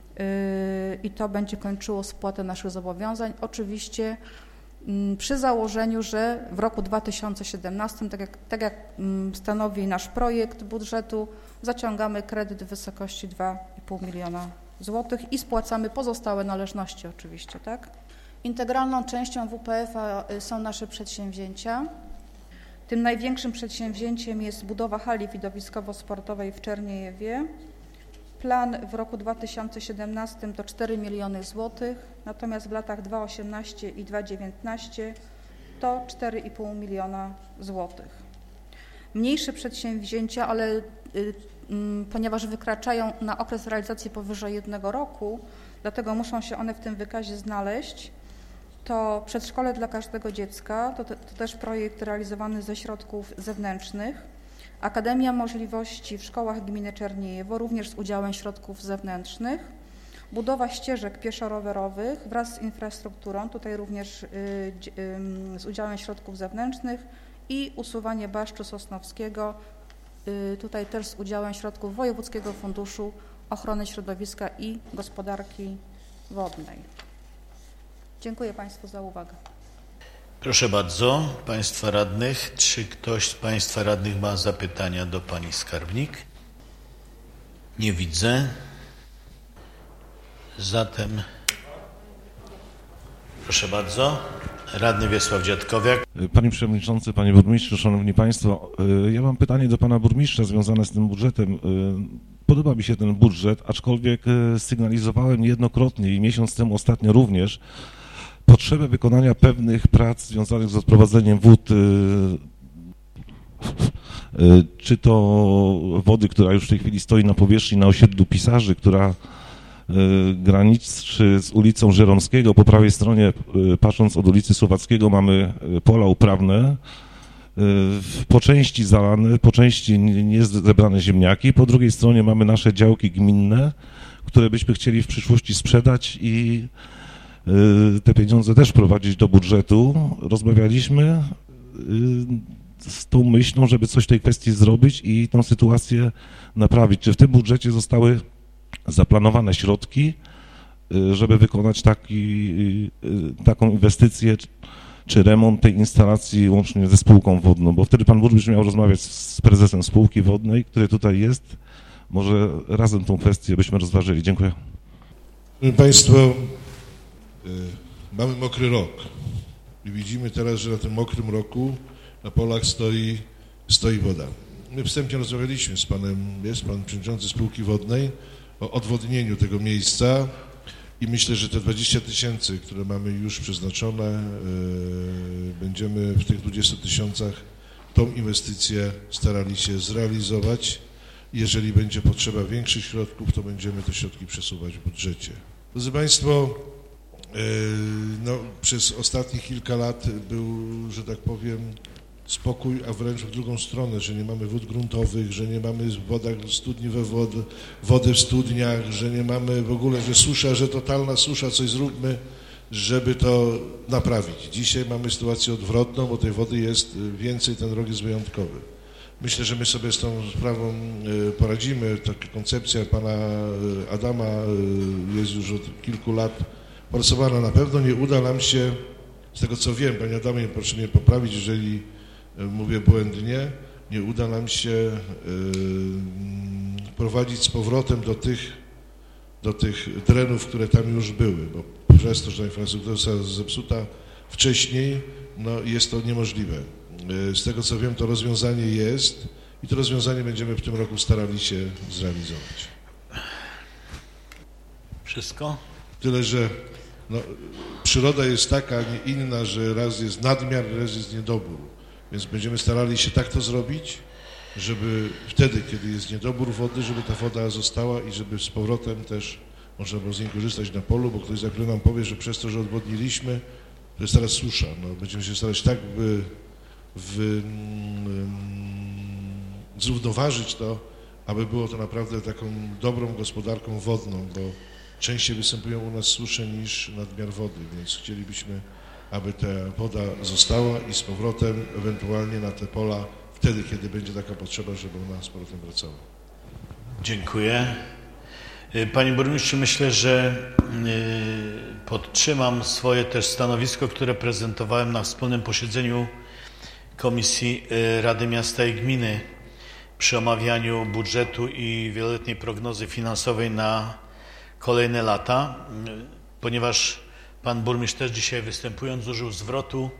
i to będzie kończyło spłatę naszych zobowiązań. Oczywiście przy założeniu, że w roku dwa tysiące siedemnastym, tak jak, tak jak stanowi nasz projekt budżetu, zaciągamy kredyt w wysokości dwa i pół miliona złotych i spłacamy pozostałe należności oczywiście, tak? Integralną częścią W P F-a są nasze przedsięwzięcia. Tym największym przedsięwzięciem jest budowa hali widowiskowo-sportowej w Czerniejewie. Plan w roku dwa tysiące siedemnastym to cztery miliony złotych, natomiast w latach dwa tysiące osiemnastym i dwa tysiące dziewiętnastym to cztery i pół miliona złotych. Mniejsze przedsięwzięcia, ale y, y, ponieważ wykraczają na okres realizacji powyżej jednego roku, dlatego muszą się one w tym wykazie znaleźć, to przedszkole dla każdego dziecka, to, to, to też projekt realizowany ze środków zewnętrznych. Akademia Możliwości w szkołach gminy Czerniejewo, również z udziałem środków zewnętrznych. Budowa ścieżek pieszo-rowerowych wraz z infrastrukturą, tutaj również y, y, z udziałem środków zewnętrznych i usuwanie baszczu sosnowskiego, y, tutaj też z udziałem środków Wojewódzkiego Funduszu Ochrony Środowiska i Gospodarki Wodnej. Dziękuję Państwu za uwagę. Proszę bardzo, Państwa radnych. Czy ktoś z Państwa radnych ma zapytania do Pani Skarbnik? Nie widzę. Zatem proszę bardzo, radny Wiesław Dziadkowiak. Panie Przewodniczący, Panie Burmistrzu, Szanowni Państwo, ja mam pytanie do Pana Burmistrza związane z tym budżetem. podoba mi się ten budżet, aczkolwiek sygnalizowałem niejednokrotnie i miesiąc temu ostatnio również potrzebę wykonania pewnych prac związanych z odprowadzeniem wód, czy to wody, która już w tej chwili stoi na powierzchni na osiedlu Pisarzy, która graniczy z ulicą Żeromskiego. Po prawej stronie, patrząc od ulicy Słowackiego, mamy pola uprawne, po części zalane, po części nie zebrane ziemniaki, po drugiej stronie mamy nasze działki gminne, które byśmy chcieli w przyszłości sprzedać i te pieniądze też wprowadzić do budżetu. Rozmawialiśmy z tą myślą, żeby coś w tej kwestii zrobić i tą sytuację naprawić. Czy w tym budżecie zostały zaplanowane środki, żeby wykonać taki, taką inwestycję, czy remont tej instalacji łącznie ze spółką wodną, bo wtedy pan burmistrz miał rozmawiać z prezesem spółki wodnej, który tutaj jest. Może razem tą kwestię byśmy rozważyli. Dziękuję. Szanowni Państwo, mamy mokry rok i widzimy teraz, że na tym mokrym roku na polach stoi, stoi woda. My wstępnie rozmawialiśmy z panem, jest pan przewodniczący spółki wodnej, o odwodnieniu tego miejsca i myślę, że te dwadzieścia tysięcy, które mamy już przeznaczone, yy, będziemy w tych dwudziestu tysiącach tą inwestycję starali się zrealizować. Jeżeli będzie potrzeba większych środków, to będziemy te środki przesuwać w budżecie. Drodzy Państwo, yy, no, przez ostatnich kilka lat był, że tak powiem, spokój, a wręcz w drugą stronę, że nie mamy wód gruntowych, że nie mamy w wodach studni we wody, wody w studniach, że nie mamy w ogóle, że susza, że totalna susza, coś zróbmy, żeby to naprawić. Dzisiaj mamy sytuację odwrotną, bo tej wody jest więcej, ten rok jest wyjątkowy. Myślę, że my sobie z tą sprawą poradzimy. Taka koncepcja pana Adama jest już od kilku lat pracowana. Na pewno nie uda nam się, z tego co wiem, panie Adamie, proszę mnie poprawić, jeżeli mówię błędnie, nie uda nam się yy, prowadzić z powrotem do tych, do tych drenów, które tam już były, bo przez to, że infrastruktura została zepsuta wcześniej, no jest to niemożliwe. Yy, z tego co wiem, to rozwiązanie jest i to rozwiązanie będziemy w tym roku starali się zrealizować. Wszystko? Tyle, że no, przyroda jest taka, a nie inna, że raz jest nadmiar, raz jest niedobór. Więc będziemy starali się tak to zrobić, żeby wtedy, kiedy jest niedobór wody, żeby ta woda została i żeby z powrotem też można było z niej korzystać na polu, bo ktoś za chwilę nam powie, że przez to, że odwodniliśmy, to jest teraz susza. No, będziemy się starać tak by, w, zrównoważyć to, aby było to naprawdę taką dobrą gospodarką wodną, bo częściej występują u nas susze niż nadmiar wody, więc chcielibyśmy, aby ta woda została i z powrotem ewentualnie na te pola wtedy, kiedy będzie taka potrzeba, żeby ona z powrotem wracała. Dziękuję. Panie burmistrzu, myślę, że podtrzymam swoje też stanowisko, które prezentowałem na wspólnym posiedzeniu Komisji Rady Miasta i Gminy przy omawianiu budżetu i wieloletniej prognozy finansowej na kolejne lata, ponieważ pan burmistrz też dzisiaj występując użył zwrotu,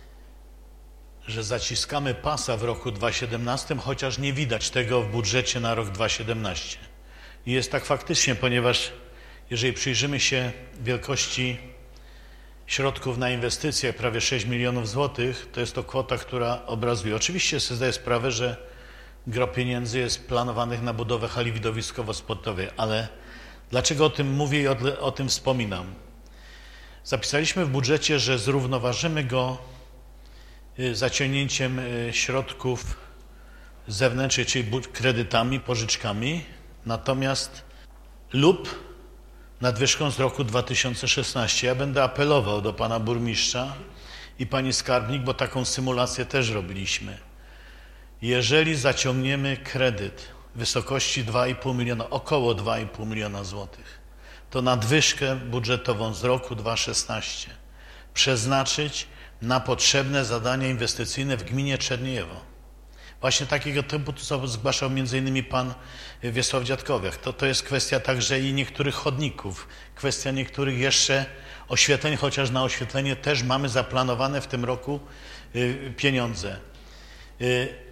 że zaciskamy pasa w roku dwa tysiące siedemnastym, chociaż nie widać tego w budżecie na rok dwa tysiące siedemnasty. I jest tak faktycznie, ponieważ jeżeli przyjrzymy się wielkości środków na inwestycje, prawie sześć milionów złotych, to jest to kwota, która obrazuje. Oczywiście sobie zdaję sprawę, że gro pieniędzy jest planowanych na budowę hali widowiskowo-sportowej, ale dlaczego o tym mówię i o, o tym wspominam? Zapisaliśmy w budżecie, że zrównoważymy go zaciągnięciem środków zewnętrznych, czyli kredytami, pożyczkami, natomiast lub nadwyżką z roku dwa tysiące szesnastego. Ja będę apelował do pana burmistrza i pani skarbnik, bo taką symulację też robiliśmy. Jeżeli zaciągniemy kredyt w wysokości dwa i pół miliona, około dwa i pół miliona złotych, to nadwyżkę budżetową z roku dwa tysiące szesnastego przeznaczyć na potrzebne zadania inwestycyjne w gminie Czerniejewo. Właśnie takiego typu, co zgłaszał między innymi pan Wiesław Dziadkowiak. To, to jest kwestia także i niektórych chodników, kwestia niektórych jeszcze oświetleń, chociaż na oświetlenie też mamy zaplanowane w tym roku y, pieniądze. Y,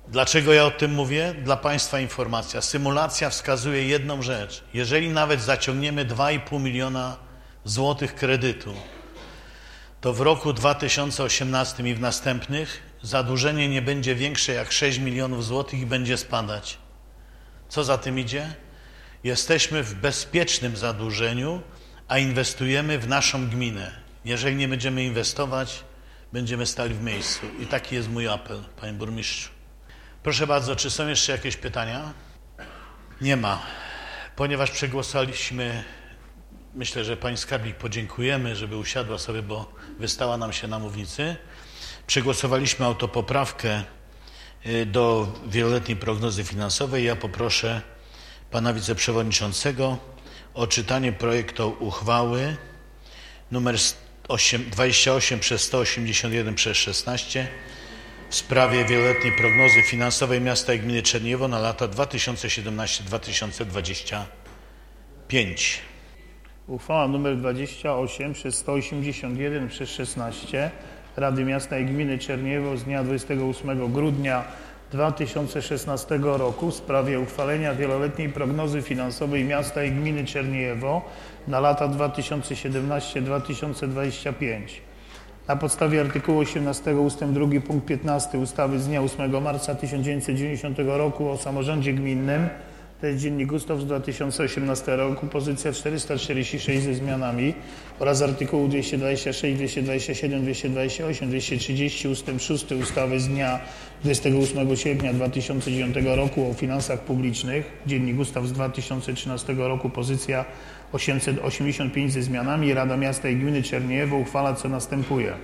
Dlaczego ja o tym mówię? Dla Państwa informacja. Symulacja wskazuje jedną rzecz. Jeżeli nawet zaciągniemy dwa i pół miliona złotych kredytu, to w roku dwa tysiące osiemnastym i w następnych zadłużenie nie będzie większe jak sześć milionów złotych i będzie spadać. Co za tym idzie? Jesteśmy w bezpiecznym zadłużeniu, a inwestujemy w naszą gminę. Jeżeli nie będziemy inwestować, będziemy stali w miejscu. I taki jest mój apel, panie burmistrzu. Proszę bardzo, czy są jeszcze jakieś pytania? Nie ma. Ponieważ przegłosowaliśmy, myślę, że pani skarbnik podziękujemy, żeby usiadła sobie, bo wystała nam się na mównicy. Przegłosowaliśmy autopoprawkę do wieloletniej prognozy finansowej. Ja poproszę pana wiceprzewodniczącego o czytanie projektu uchwały numer dwadzieścia osiem przez sto osiemdziesiąt jeden przez szesnaście w sprawie wieloletniej prognozy finansowej miasta i gminy Czerniejewo na lata dwa tysiące siedemnasty do dwa tysiące dwudziestego piątego. Uchwała nr dwadzieścia osiem przez sto osiemdziesiąt jeden przez szesnaście Rady Miasta i Gminy Czerniejewo z dnia dwudziestego ósmego grudnia dwa tysiące szesnastego roku w sprawie uchwalenia wieloletniej prognozy finansowej miasta i gminy Czerniejewo na lata dwa tysiące siedemnasty do dwa tysiące dwudziestego piątego. Na podstawie artykułu osiemnastego ustęp drugi punkt piętnasty ustawy z dnia ósmego marca tysiąc dziewięćset dziewięćdziesiątego roku o samorządzie gminnym, to jest Dziennik Ustaw z dwa tysiące osiemnastego roku, pozycja czterysta czterdzieści sześć ze zmianami oraz artykułu dwieście dwadzieścia sześć, dwieście dwadzieścia siedem, dwieście dwadzieścia osiem, dwieście trzydzieści ustęp szósty ustawy z dnia dwudziestego ósmego sierpnia dwa tysiące dziewiątego roku o finansach publicznych, Dziennik Ustaw z dwa tysiące trzynastego roku, pozycja osiemset osiemdziesiąt pięć ze zmianami, Rada Miasta i Gminy Czerniejewo uchwala, co następuje.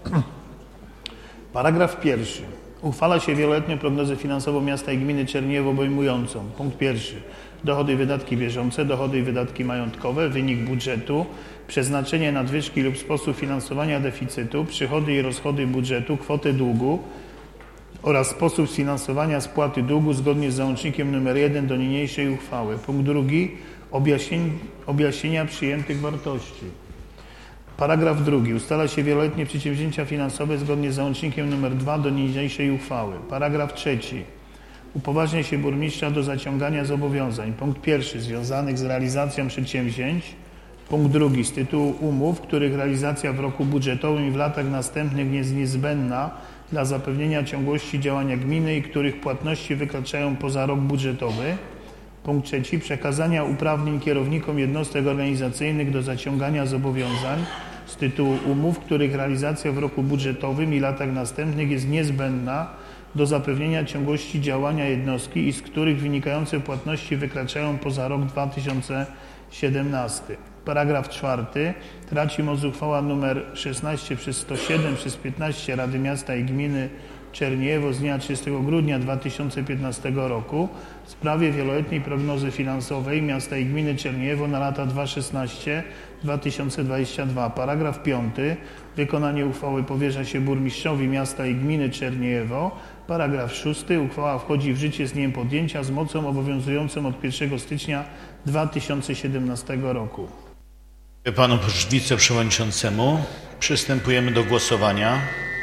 Paragraf pierwszy. Uchwala się wieloletnią prognozę finansową miasta i gminy Czerniejewo obejmującą: punkt pierwszy. Dochody i wydatki bieżące, dochody i wydatki majątkowe, wynik budżetu, przeznaczenie nadwyżki lub sposób finansowania deficytu, przychody i rozchody budżetu, kwotę długu oraz sposób sfinansowania spłaty długu zgodnie z załącznikiem nr jeden do niniejszej uchwały. Punkt drugi. Objaśnienia, objaśnienia przyjętych wartości. Paragraf drugi. Ustala się wieloletnie przedsięwzięcia finansowe zgodnie z załącznikiem nr dwa do niniejszej uchwały. Paragraf trzeci. Upoważnia się burmistrza do zaciągania zobowiązań. Punkt pierwszy. Związanych z realizacją przedsięwzięć. Punkt drugi. Z tytułu umów, których realizacja w roku budżetowym i w latach następnych jest niezbędna dla zapewnienia ciągłości działania gminy i których płatności wykraczają poza rok budżetowy. Punkt trzeci. Przekazania uprawnień kierownikom jednostek organizacyjnych do zaciągania zobowiązań z tytułu umów, których realizacja w roku budżetowym i latach następnych jest niezbędna do zapewnienia ciągłości działania jednostki i z których wynikające płatności wykraczają poza rok dwa tysiące siedemnasty. Paragraf czwarty. Traci moc uchwała nr szesnaście przez sto siedem przez piętnaście Rady Miasta i Gminy Czerniejewo z dnia trzydziestego grudnia dwa tysiące piętnastego roku w sprawie wieloletniej prognozy finansowej miasta i gminy Czerniejewo na lata dwa tysiące szesnasty do dwa tysiące dwudziestego drugiego. Paragraf piąty. Wykonanie uchwały powierza się burmistrzowi miasta i gminy Czerniejewo. Paragraf szósty. Uchwała wchodzi w życie z dniem podjęcia z mocą obowiązującą od pierwszego stycznia dwa tysiące siedemnastego roku. Dziękuję panu wiceprzewodniczącemu. Przystępujemy do głosowania.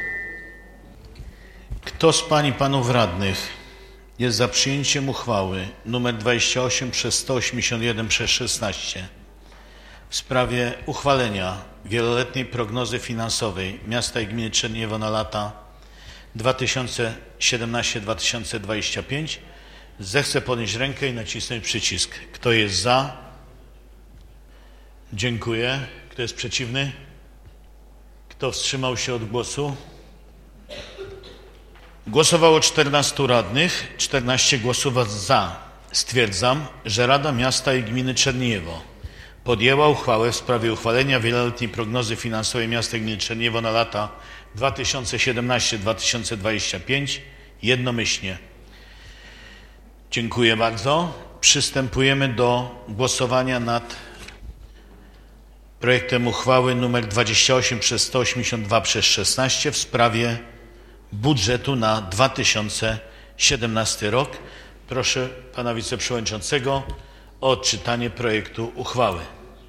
Kto z pań i panów radnych jest za przyjęciem uchwały nr dwadzieścia osiem przez sto osiemdziesiąt jeden przez szesnaście w sprawie uchwalenia wieloletniej prognozy finansowej miasta i gminy Czerniejewo na lata dwa tysiące siedemnasty do dwa tysiące dwudziestego piątego, zechce podnieść rękę i nacisnąć przycisk. Kto jest za? Dziękuję. Kto jest przeciwny? Kto wstrzymał się od głosu? Głosowało czternastu radnych, czternaście głosów za. Stwierdzam, że Rada Miasta i Gminy Czerniejewo podjęła uchwałę w sprawie uchwalenia wieloletniej prognozy finansowej miasta i gminy Czerniejewo na lata dwa tysiące siedemnasty do dwa tysiące dwudziestego piątego jednomyślnie. Dziękuję bardzo. Przystępujemy do głosowania nad projektem uchwały nr dwadzieścia osiem przez sto osiemdziesiąt dwa przez szesnaście w sprawie budżetu na dwa tysiące siedemnasty rok. Proszę pana wiceprzewodniczącego o odczytanie projektu uchwały.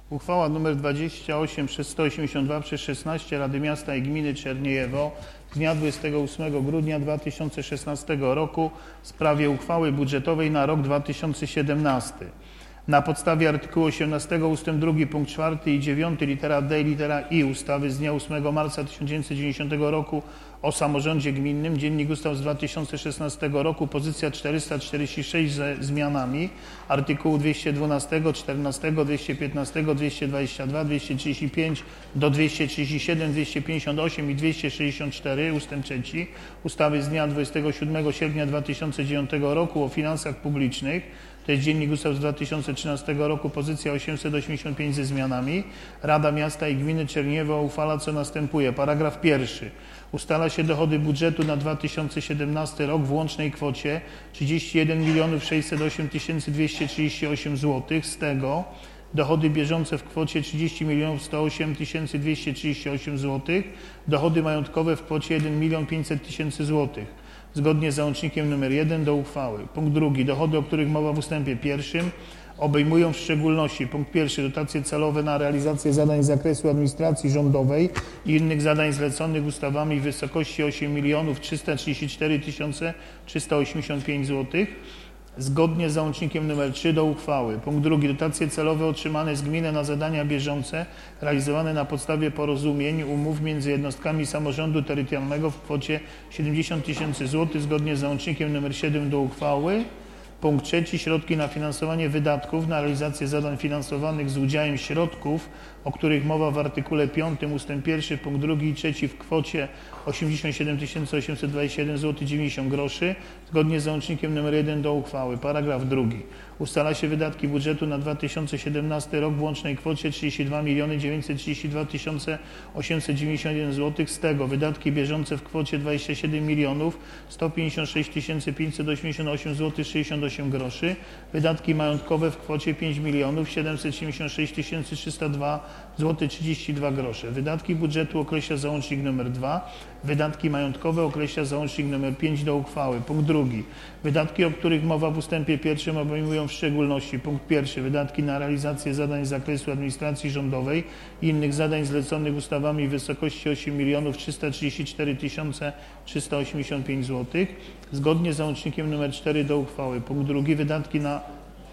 Uchwała nr dwadzieścia osiem przez sto osiemdziesiąt dwa przez szesnaście Rady Miasta i Gminy Czerniejewo z dnia dwudziestego ósmego grudnia dwa tysiące szesnastego roku w sprawie uchwały budżetowej na rok dwa tysiące siedemnasty. Na podstawie artykułu osiemnastego ustęp drugi punkt czwarty i dziewiąty litera D i litera I ustawy z dnia ósmego marca tysiąc dziewięćset dziewięćdziesiątego roku o samorządzie gminnym, Dziennik Ustaw z dwa tysiące szesnastego roku, pozycja czterysta czterdzieści sześć ze zmianami, artykułu dwieście dwanaście, czternaście, dwieście piętnaście, dwieście dwadzieścia dwa, dwieście trzydzieści pięć do dwieście trzydzieści siedem, dwieście pięćdziesiąt osiem i dwieście sześćdziesiąt cztery ustęp trzeci ustawy z dnia dwudziestego siódmego sierpnia dwa tysiące dziewiątego roku o finansach publicznych, to jest Dziennik Ustaw z dwa tysiące trzynastego roku, pozycja osiemset osiemdziesiąt pięć ze zmianami. Rada Miasta i Gminy Czerniejewo uchwala, co następuje. Paragraf pierwszy. Ustala się dochody budżetu na dwa tysiące siedemnasty rok w łącznej kwocie trzydzieści jeden milionów sześćset osiem tysięcy dwieście trzydzieści osiem złotych. Z tego dochody bieżące w kwocie trzydzieści milionów sto osiem tysięcy dwieście trzydzieści osiem złotych. Dochody majątkowe w kwocie jeden milion pięćset tysięcy złotych. Zgodnie z załącznikiem nr jeden do uchwały. Punkt drugi. Dochody, o których mowa w ustępie pierwszym, obejmują w szczególności punkt pierwszy dotacje celowe na realizację zadań z zakresu administracji rządowej i innych zadań zleconych ustawami w wysokości osiem milionów trzysta trzydzieści cztery tysiące trzysta osiemdziesiąt pięć złotych. Zgodnie z załącznikiem nr trzy do uchwały. Punkt drugi. Dotacje celowe otrzymane z gminy na zadania bieżące realizowane na podstawie porozumień, umów między jednostkami samorządu terytorialnego w kwocie siedemdziesiąt tysięcy złotych. Zgodnie z załącznikiem nr siedem do uchwały. Punkt trzeci. Środki na finansowanie wydatków na realizację zadań finansowanych z udziałem środków, o których mowa w artykule piątym ustęp pierwszy, punkt drugi i trzeci w kwocie osiemdziesiąt siedem tysięcy osiemset dwadzieścia jeden złotych dziewięćdziesiąt groszy, zgodnie z załącznikiem nr jeden do uchwały. Paragraf drugi. Ustala się wydatki budżetu na dwa tysiące siedemnasty rok w łącznej kwocie trzydzieści dwa miliony dziewięćset trzydzieści dwa tysiące osiemset dziewięćdziesiąt jeden złotych. Z tego wydatki bieżące w kwocie dwadzieścia siedem milionów sto pięćdziesiąt sześć tysięcy pięćset osiemdziesiąt osiem złotych sześćdziesiąt osiem groszy. Wydatki majątkowe w kwocie pięć milionów siedemset siedemdziesiąt sześć tysięcy trzysta dwa złotych trzydzieści dwa grosze. Wydatki budżetu określa załącznik nr dwa. Wydatki majątkowe określa załącznik nr pięć do uchwały. Punkt drugi. Wydatki, o których mowa w ustępie pierwszym, obejmują w szczególności punkt pierwszy wydatki na realizację zadań z zakresu administracji rządowej i innych zadań zleconych ustawami w wysokości osiem milionów trzysta trzydzieści cztery tysiące trzysta osiemdziesiąt pięć złotych. Zgodnie z załącznikiem nr cztery do uchwały. Punkt drugi. Wydatki na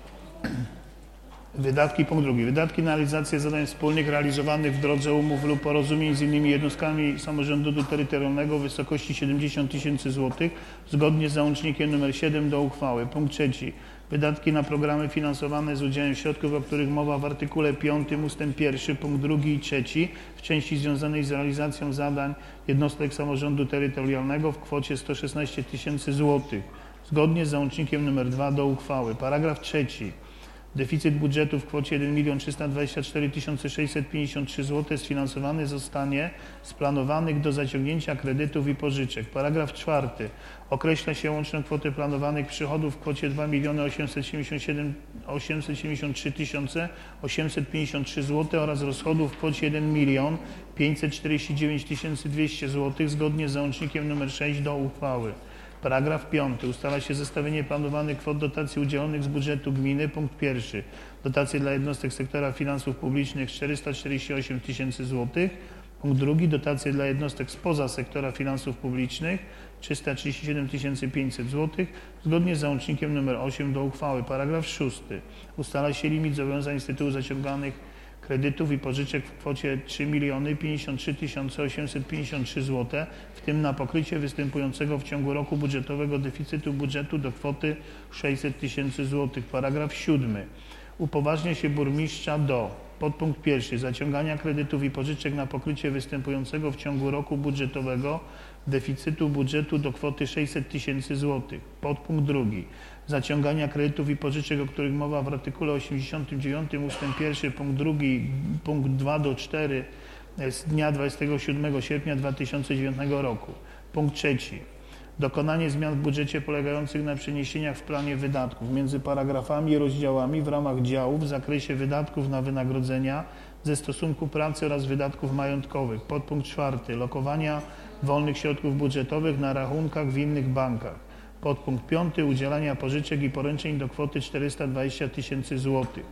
Wydatki, punkt drugi. Wydatki na realizację zadań wspólnych realizowanych w drodze umów lub porozumień z innymi jednostkami samorządu terytorialnego w wysokości siedemdziesiąt tysięcy złotych, zgodnie z załącznikiem nr siedem do uchwały. Punkt trzeci. Wydatki na programy finansowane z udziałem środków, o których mowa w artykule piątym ustęp pierwszy, punkt drugi i trzeci w części związanej z realizacją zadań jednostek samorządu terytorialnego w kwocie sto szesnaście tysięcy złotych, zgodnie z załącznikiem nr dwa do uchwały. Paragraf trzeci. Deficyt budżetu w kwocie jeden milion trzysta dwadzieścia cztery tysiące sześćset pięćdziesiąt trzy złotych sfinansowany zostanie z planowanych do zaciągnięcia kredytów i pożyczek. Paragraf czwarty. Określa się łączną kwotę planowanych przychodów w kwocie dwa miliony osiemset siedemdziesiąt trzy tysiące osiemset pięćdziesiąt trzy złotych oraz rozchodów w kwocie jeden milion pięćset czterdzieści dziewięć tysięcy dwieście złotych zgodnie z załącznikiem nr sześć do uchwały. Paragraf piąty. Ustala się zestawienie planowanych kwot dotacji udzielonych z budżetu gminy. Punkt pierwszy. Dotacje dla jednostek sektora finansów publicznych czterysta czterdzieści osiem tysięcy złotych. Punkt drugi. Dotacje dla jednostek spoza sektora finansów publicznych trzysta trzydzieści siedem tysięcy pięćset złotych. Zgodnie z załącznikiem nr osiem do uchwały. Paragraf szósty. Ustala się limit zobowiązań z tytułu zaciąganych kredytów i pożyczek w kwocie trzy miliony pięćdziesiąt trzy tysiące osiemset pięćdziesiąt trzy złotych, w tym na pokrycie występującego w ciągu roku budżetowego deficytu budżetu do kwoty sześćset tysięcy złotych. Paragraf siódmy. Upoważnia się burmistrza do podpunkt pierwszy zaciągania kredytów i pożyczek na pokrycie występującego w ciągu roku budżetowego deficytu budżetu do kwoty sześćset tysięcy złotych. Podpunkt drugi. Zaciągania kredytów i pożyczek, o których mowa w artykule osiemdziesiątym dziewiątym ustęp pierwszy, punkt drugi, punkt dwa do cztery z dnia dwudziestego siódmego sierpnia dwa tysiące dziewiątego roku. Punkt trzeci. Dokonanie zmian w budżecie polegających na przeniesieniach w planie wydatków między paragrafami i rozdziałami w ramach działów w zakresie wydatków na wynagrodzenia ze stosunku pracy oraz wydatków majątkowych. Podpunkt czwarty. Lokowania wolnych środków budżetowych na rachunkach w innych bankach. Podpunkt piąty. Udzielania pożyczek i poręczeń do kwoty czterysta dwadzieścia tysięcy złotych.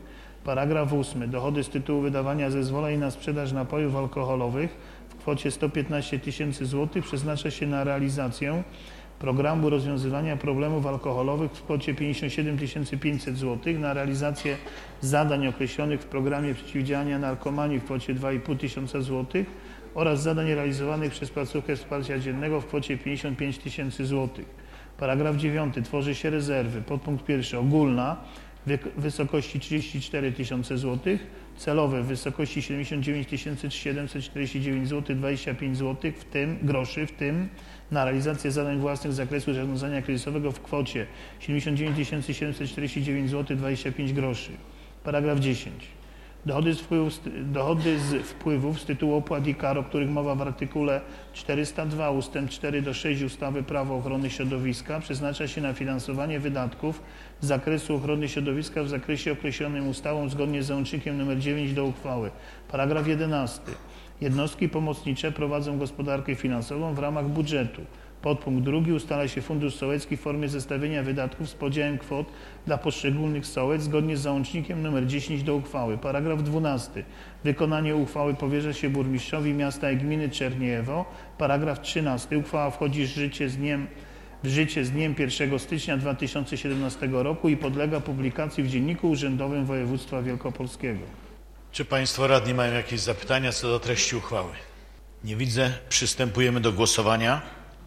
Paragraf ósmy. Dochody z tytułu wydawania zezwoleń na sprzedaż napojów alkoholowych w kwocie sto piętnaście tysięcy złotych przeznacza się na realizację programu rozwiązywania problemów alkoholowych w kwocie pięćdziesiąt siedem tysięcy pięćset złotych, na realizację zadań określonych w programie przeciwdziałania narkomanii w kwocie dwa i pół tysiąca złotych oraz zadań realizowanych przez placówkę wsparcia dziennego w kwocie pięćdziesiąt pięć tysięcy złotych. Paragraf dziewiąty. Tworzy się rezerwy. Podpunkt pierwszy. Ogólna w wysokości trzydzieści cztery tysiące złotych, celowe w wysokości siedemdziesiąt dziewięć tysięcy siedemset czterdzieści dziewięć złotych dwadzieścia pięć złotych, w tym groszy, w tym na realizację zadań własnych z zakresu zarządzania kryzysowego w kwocie siedemdziesiąt dziewięć tysięcy siedemset czterdzieści dziewięć złotych dwadzieścia pięć groszy. Paragraf dziesiąty. Dochody z, wpływów, dochody z wpływów z tytułu opłat i kar, o których mowa w artykule czterysta dwa ustęp cztery do sześć ustawy Prawo ochrony środowiska, przeznacza się na finansowanie wydatków z zakresu ochrony środowiska w zakresie określonym ustawą zgodnie z załącznikiem nr dziewięć do uchwały. Paragraf jedenasty. Jednostki pomocnicze prowadzą gospodarkę finansową w ramach budżetu. Podpunkt drugi. Ustala się fundusz sołecki w formie zestawienia wydatków z podziałem kwot dla poszczególnych sołec zgodnie z załącznikiem nr dziesięć do uchwały. Paragraf dwunasty. Wykonanie uchwały powierza się burmistrzowi miasta i gminy Czerniejewo. Paragraf trzynasty. Uchwała wchodzi w życie z dniem, w życie z dniem pierwszego stycznia dwa tysiące siedemnastego roku i podlega publikacji w Dzienniku Urzędowym Województwa Wielkopolskiego. Czy Państwo radni mają jakieś zapytania co do treści uchwały? Nie widzę. Przystępujemy do głosowania.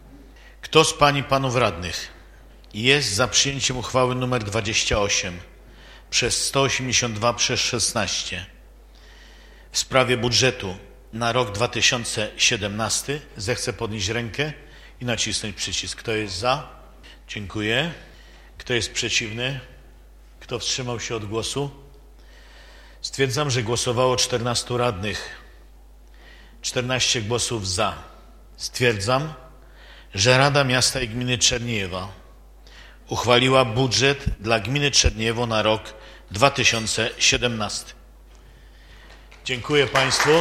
Kto z Pań i Panów Radnych jest za przyjęciem uchwały nr dwadzieścia osiem przez sto osiemdziesiąt dwa przez szesnaście w sprawie budżetu na rok dwa tysiące siedemnasty, zechce podnieść rękę i nacisnąć przycisk. Kto jest za? Dziękuję. Kto jest przeciwny? Kto wstrzymał się od głosu? Stwierdzam, że głosowało czternastu radnych. czternaście głosów za. Stwierdzam, że Rada Miasta i Gminy Czerniejewa uchwaliła budżet dla Gminy Czerniejewo na rok dwa tysiące siedemnasty. Dziękuję Państwu.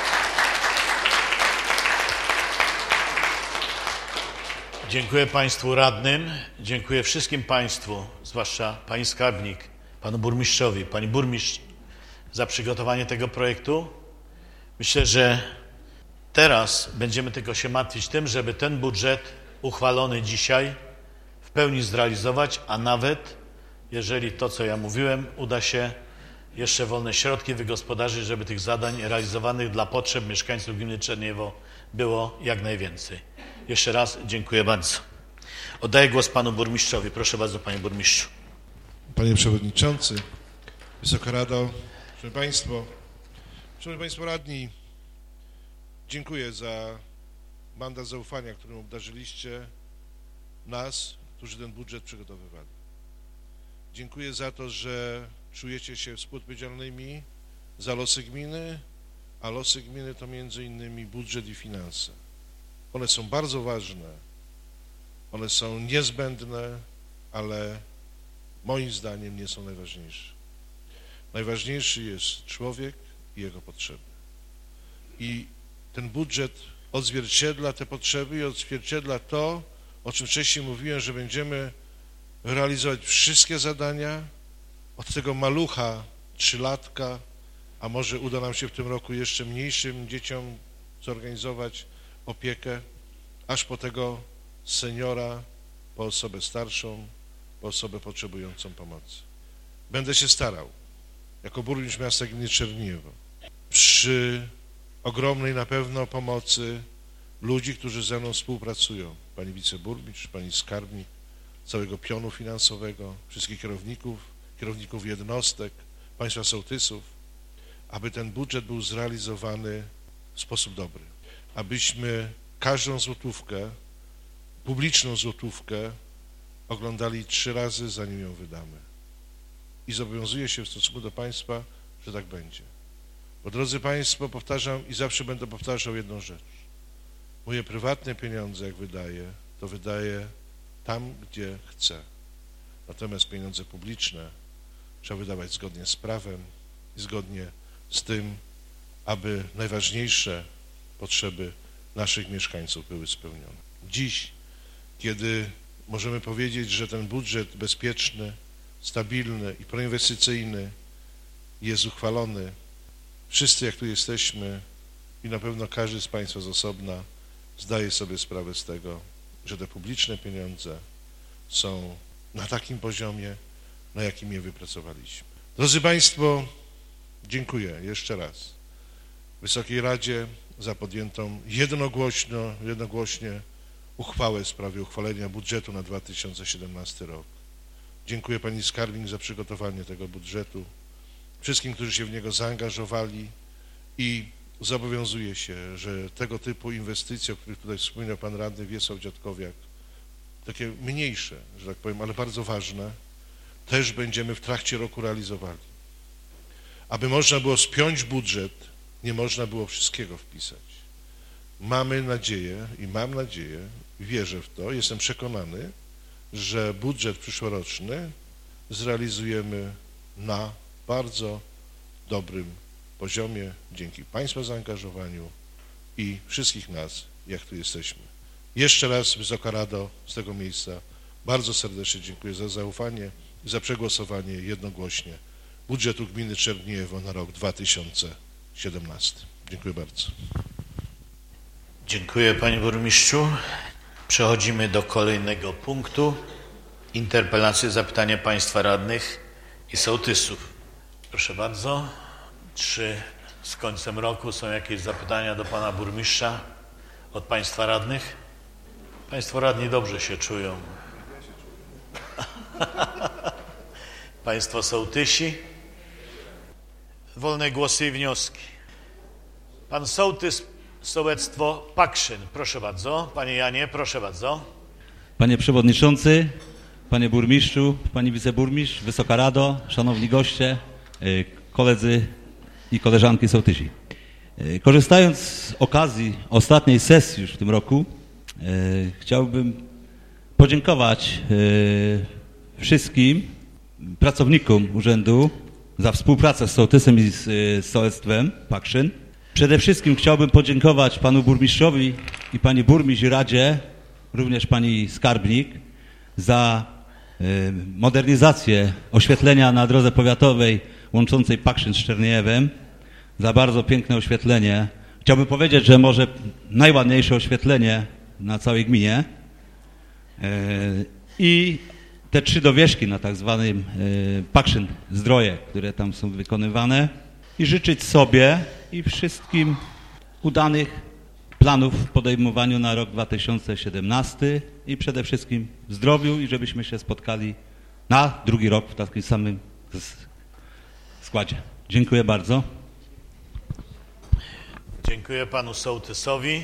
Dziękuję Państwu radnym, dziękuję wszystkim Państwu, zwłaszcza Pani Skarbnik, Panu Burmistrzowi, Pani Burmistrz za przygotowanie tego projektu. Myślę, że teraz będziemy tylko się martwić tym, żeby ten budżet uchwalony dzisiaj w pełni zrealizować, a nawet, jeżeli to, co ja mówiłem, uda się jeszcze wolne środki wygospodarzyć, żeby tych zadań realizowanych dla potrzeb mieszkańców gminy Czerniejewo było jak najwięcej. Jeszcze raz dziękuję bardzo. Oddaję głos Panu Burmistrzowi. Proszę bardzo, Panie Burmistrzu. Panie Przewodniczący, Wysoka Rado, Szanowni Państwo, Szanowni Państwo Radni, dziękuję za mandat zaufania, którym obdarzyliście nas, którzy ten budżet przygotowywali. Dziękuję za to, że czujecie się współodpowiedzialnymi za losy gminy, a losy gminy to między innymi budżet i finanse. One są bardzo ważne, one są niezbędne, ale moim zdaniem nie są najważniejsze. Najważniejszy jest człowiek i jego potrzeby. I ten budżet odzwierciedla te potrzeby i odzwierciedla to, o czym wcześniej mówiłem, że będziemy realizować wszystkie zadania, od tego malucha, trzylatka, a może uda nam się w tym roku jeszcze mniejszym dzieciom zorganizować opiekę, aż po tego seniora, po osobę starszą, po osobę potrzebującą pomocy. Będę się starał, jako burmistrz miasta gminy Czerniejewo, przy ogromnej na pewno pomocy ludzi, którzy ze mną współpracują, pani wiceburmistrz, pani skarbnik, całego pionu finansowego, wszystkich kierowników, kierowników jednostek, państwa sołtysów, aby ten budżet był zrealizowany w sposób dobry, abyśmy każdą złotówkę, publiczną złotówkę oglądali trzy razy, zanim ją wydamy. I zobowiązuję się w stosunku do Państwa, że tak będzie. Bo drodzy Państwo, powtarzam i zawsze będę powtarzał jedną rzecz. Moje prywatne pieniądze, jak wydaję, to wydaję tam, gdzie chcę. Natomiast pieniądze publiczne trzeba wydawać zgodnie z prawem i zgodnie z tym, aby najważniejsze potrzeby naszych mieszkańców były spełnione. Dziś, kiedy możemy powiedzieć, że ten budżet bezpieczny, stabilny i proinwestycyjny jest uchwalony. Wszyscy, jak tu jesteśmy i na pewno każdy z Państwa z osobna zdaje sobie sprawę z tego, że te publiczne pieniądze są na takim poziomie, na jakim je wypracowaliśmy. Drodzy Państwo, dziękuję jeszcze raz Wysokiej Radzie za podjętą jednogłośno, jednogłośnie uchwałę w sprawie uchwalenia budżetu na dwa tysiące siedemnasty rok. Dziękuję Pani Skarbnik za przygotowanie tego budżetu, wszystkim, którzy się w niego zaangażowali i zobowiązuję się, że tego typu inwestycje, o których tutaj wspominał Pan Radny Wiesław Dziadkowiak, takie mniejsze, że tak powiem, ale bardzo ważne, też będziemy w trakcie roku realizowali. Aby można było spiąć budżet, nie można było wszystkiego wpisać. Mamy nadzieję i mam nadzieję, wierzę w to, jestem przekonany, że budżet przyszłoroczny zrealizujemy na bardzo dobrym poziomie dzięki Państwa zaangażowaniu i wszystkich nas, jak tu jesteśmy. Jeszcze raz, Wysoka Rado, z tego miejsca bardzo serdecznie dziękuję za zaufanie i za przegłosowanie jednogłośnie budżetu gminy Czerniejewo na rok dwa tysiące siedemnasty. Dziękuję bardzo. Dziękuję Panie Burmistrzu. Przechodzimy do kolejnego punktu. Interpelacje, zapytania Państwa radnych i sołtysów. Proszę bardzo. Czy z końcem roku są jakieś zapytania do Pana Burmistrza od Państwa radnych? Państwo radni dobrze się czują. Państwo sołtysi? Wolne głosy i wnioski. Pan sołtys, sołectwo Pakszyn. Proszę bardzo. Panie Janie, proszę bardzo. Panie Przewodniczący, Panie Burmistrzu, Pani Wiceburmistrz, Wysoka Rado, Szanowni goście, koledzy i koleżanki sołtysi. Korzystając z okazji ostatniej sesji już w tym roku, chciałbym podziękować wszystkim pracownikom urzędu za współpracę z sołtysem i z sołectwem Pakszyn. Przede wszystkim chciałbym podziękować panu burmistrzowi i pani burmistrz i radzie, również pani skarbnik, za modernizację oświetlenia na drodze powiatowej łączącej Pakszyn z Czerniejewem, za bardzo piękne oświetlenie. Chciałbym powiedzieć, że może najładniejsze oświetlenie na całej gminie i te trzy dowieszki na tak zwanym Pakszyn Zdroje, które tam są wykonywane, i życzyć sobie i wszystkim udanych planów w podejmowaniu na rok dwa tysiące siedemnasty i przede wszystkim zdrowiu i żebyśmy się spotkali na drugi rok w takim samym składzie. Dziękuję bardzo. Dziękuję panu sołtysowi.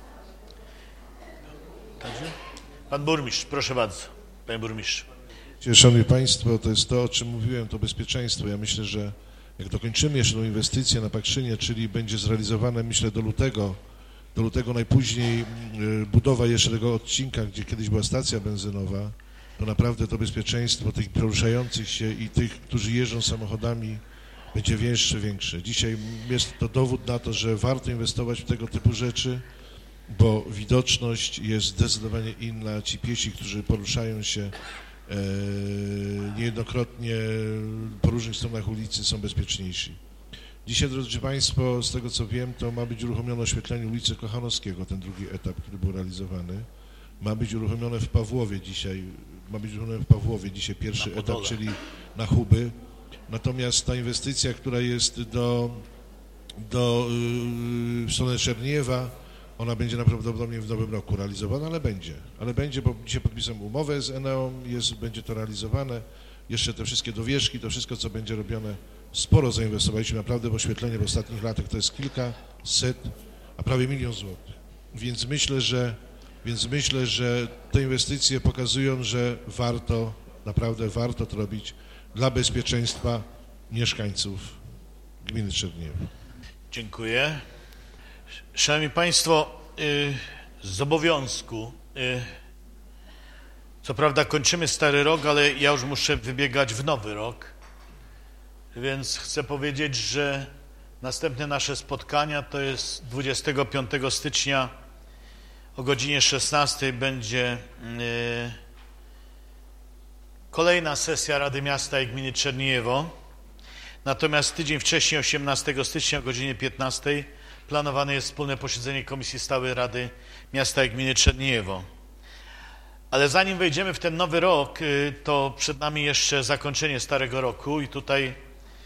Pan burmistrz, proszę bardzo. Panie burmistrzu. Szanowni Państwo, to jest to, o czym mówiłem, to bezpieczeństwo. Ja myślę, że jak dokończymy jeszcze tą inwestycję na Pakszynie, czyli będzie zrealizowane, myślę, do lutego, do lutego najpóźniej budowa jeszcze tego odcinka, gdzie kiedyś była stacja benzynowa, to naprawdę to bezpieczeństwo tych poruszających się i tych, którzy jeżdżą samochodami, będzie większe, większe. Dzisiaj jest to dowód na to, że warto inwestować w tego typu rzeczy, bo widoczność jest zdecydowanie inna. Ci piesi, którzy poruszają się e, niejednokrotnie po różnych stronach ulicy, są bezpieczniejsi. Dzisiaj, drodzy Państwo, z tego co wiem, to ma być uruchomione oświetlenie ulicy Kochanowskiego, ten drugi etap, który był realizowany. Ma być uruchomione w Pawłowie dzisiaj, ma być uruchomione w Pawłowie dzisiaj pierwszy etap, czyli na Huby. Natomiast ta inwestycja, która jest do, do yy, w stronę Czerniejewa, ona będzie najprawdopodobniej w nowym roku realizowana, ale będzie. Ale będzie, bo dzisiaj podpisałem umowę z Eneą, jest, będzie to realizowane. Jeszcze te wszystkie dowieszki, to wszystko, co będzie robione, sporo zainwestowaliśmy naprawdę w oświetlenie w ostatnich latach, to jest kilkaset, a prawie milion złotych. Więc myślę, że, więc myślę, że te inwestycje pokazują, że warto, naprawdę warto to robić dla bezpieczeństwa mieszkańców gminy Czerniejewo. Dziękuję. Szanowni Państwo, z obowiązku, co prawda kończymy stary rok, ale ja już muszę wybiegać w nowy rok, więc chcę powiedzieć, że następne nasze spotkania to jest dwudziestego piątego stycznia o godzinie szesnastej będzie kolejna sesja Rady Miasta i Gminy Czerniejewo. Natomiast tydzień wcześniej, osiemnastego stycznia o godzinie piętnastej, planowane jest wspólne posiedzenie Komisji Stałej Rady Miasta i Gminy Czerniejewo. Ale zanim wejdziemy w ten nowy rok, to przed nami jeszcze zakończenie starego roku i tutaj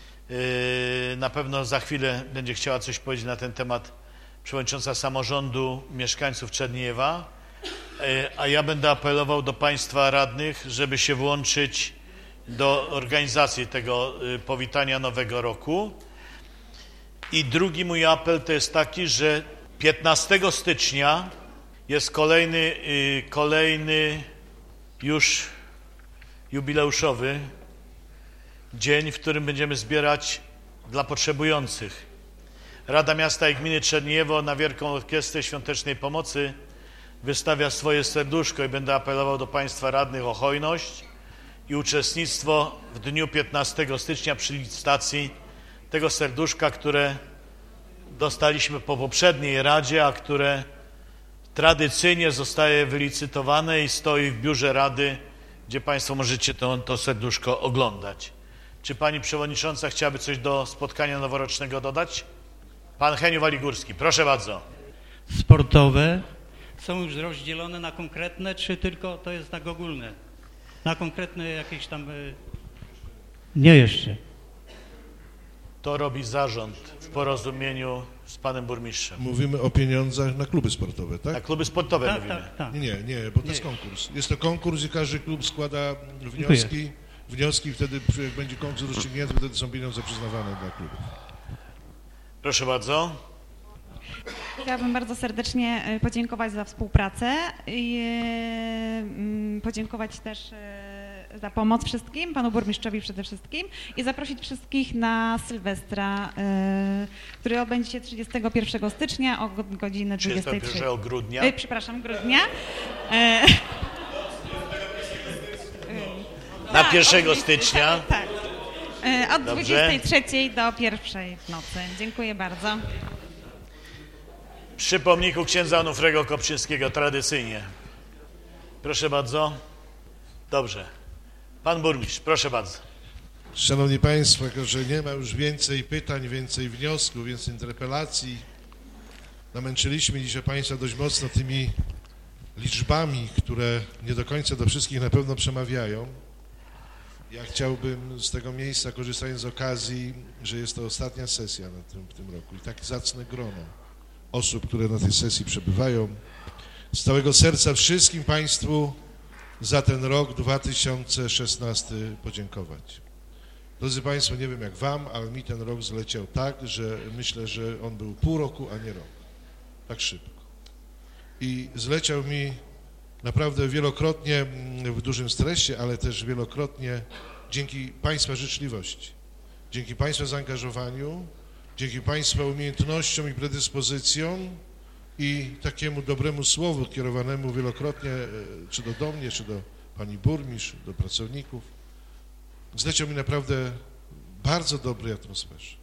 na pewno za chwilę będzie chciała coś powiedzieć na ten temat przewodnicząca samorządu mieszkańców Czerniejewa, a ja będę apelował do Państwa radnych, żeby się włączyć do organizacji tego powitania nowego roku. I drugi mój apel to jest taki, że piętnastego stycznia jest kolejny, kolejny już jubileuszowy dzień, w którym będziemy zbierać dla potrzebujących. Rada Miasta i Gminy Czerniejewo na Wielką Orkiestrę Świątecznej Pomocy wystawia swoje serduszko i będę apelował do Państwa radnych o hojność i uczestnictwo w dniu piętnastego stycznia przy licytacji tego serduszka, które dostaliśmy po poprzedniej Radzie, a które tradycyjnie zostaje wylicytowane i stoi w biurze Rady, gdzie Państwo możecie to, to serduszko oglądać. Czy Pani Przewodnicząca chciałaby coś do spotkania noworocznego dodać? Pan Heniu Waligórski, proszę bardzo. Sportowe są już rozdzielone na konkretne, czy tylko to jest tak ogólne? Na konkretne jakieś tam... Nie jeszcze. To robi zarząd w porozumieniu z panem burmistrzem. Mówimy o pieniądzach na kluby sportowe, tak? Na kluby sportowe Tak, mówimy. tak, tak. Nie, nie, nie, bo to Nie. jest konkurs. Jest to konkurs i każdy klub składa wnioski, wnioski wtedy jak będzie konkurs rozstrzygnięty, wtedy są pieniądze przyznawane dla klubów. Proszę bardzo. Chciałabym bardzo serdecznie podziękować za współpracę i mm, podziękować też e, za pomoc wszystkim, panu burmistrzowi przede wszystkim i zaprosić wszystkich na Sylwestra, e, który odbędzie się trzydziestego pierwszego stycznia o godzinie dwudziestej trzeciej. trzydziestego pierwszego grudnia. E, przepraszam, grudnia. E, Na tak, pierwszego od- stycznia. Tak, tak. E, od Dobrze. dwudziestej trzeciej do pierwszej w nocy. Dziękuję bardzo. Przy pomniku księdza Onufrego Kopczyńskiego, tradycyjnie. Proszę bardzo. Dobrze. Pan burmistrz, proszę bardzo. Szanowni Państwo, jako że nie ma już więcej pytań, więcej wniosków, więcej interpelacji, namęczyliśmy dzisiaj Państwa dość mocno tymi liczbami, które nie do końca do wszystkich na pewno przemawiają. Ja chciałbym z tego miejsca, korzystając z okazji, że jest to ostatnia sesja na tym, w tym roku i tak zacne grono osób, które na tej sesji przebywają, z całego serca wszystkim Państwu za ten rok dwa tysiące szesnasty podziękować. Drodzy Państwo, nie wiem jak Wam, ale mi ten rok zleciał tak, że myślę, że on był pół roku, a nie rok. Tak szybko. I zleciał mi naprawdę wielokrotnie w dużym stresie, ale też wielokrotnie dzięki Państwa życzliwości, dzięki Państwa zaangażowaniu, dzięki Państwa umiejętnościom i predyspozycjom i takiemu dobremu słowu kierowanemu wielokrotnie czy do, do mnie, czy do Pani Burmistrz, do pracowników, zleciał mi naprawdę bardzo dobrej atmosferze.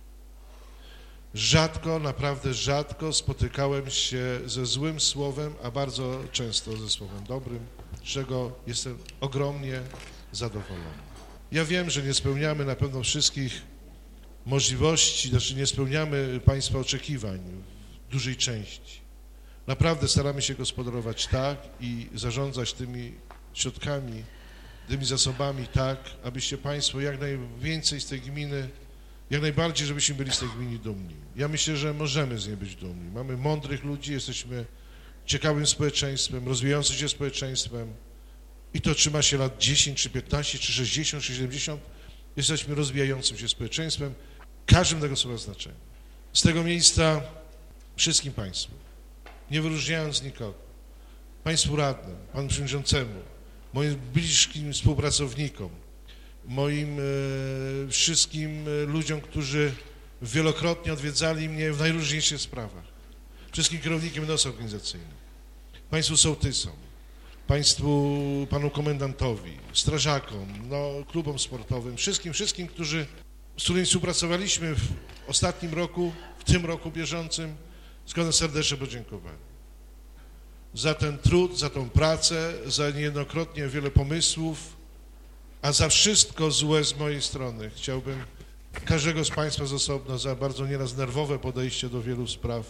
Rzadko, naprawdę rzadko spotykałem się ze złym słowem, a bardzo często ze słowem dobrym, z czego jestem ogromnie zadowolony. Ja wiem, że nie spełniamy na pewno wszystkich możliwości, znaczy nie spełniamy Państwa oczekiwań w dużej części. Naprawdę staramy się gospodarować tak i zarządzać tymi środkami, tymi zasobami tak, abyście Państwo jak najwięcej z tej gminy, jak najbardziej, żebyśmy byli z tej gminy dumni. Ja myślę, że możemy z niej być dumni. Mamy mądrych ludzi, jesteśmy ciekawym społeczeństwem, rozwijającym się społeczeństwem i to czy ma się lat dziesięć, czy piętnaście, czy sześćdziesiąt, czy siedemdziesiąt, jesteśmy rozwijającym się społeczeństwem, każdym tego słowa znaczenia. Z tego miejsca wszystkim Państwu, nie wyróżniając nikogo, Państwu radnym, Panu Przewodniczącemu, moim bliskim współpracownikom, moim e, wszystkim ludziom, którzy wielokrotnie odwiedzali mnie w najróżniejszych sprawach, wszystkim kierownikom jednostki organizacyjnych, Państwu sołtysom, Państwu, Panu komendantowi, strażakom, no, klubom sportowym, wszystkim, wszystkim, którzy, z którymi współpracowaliśmy w ostatnim roku, w tym roku bieżącym, składam serdeczne podziękowanie. Za ten trud, za tą pracę, za niejednokrotnie wiele pomysłów, a za wszystko złe z mojej strony chciałbym każdego z Państwa z osobna za bardzo nieraz nerwowe podejście do wielu spraw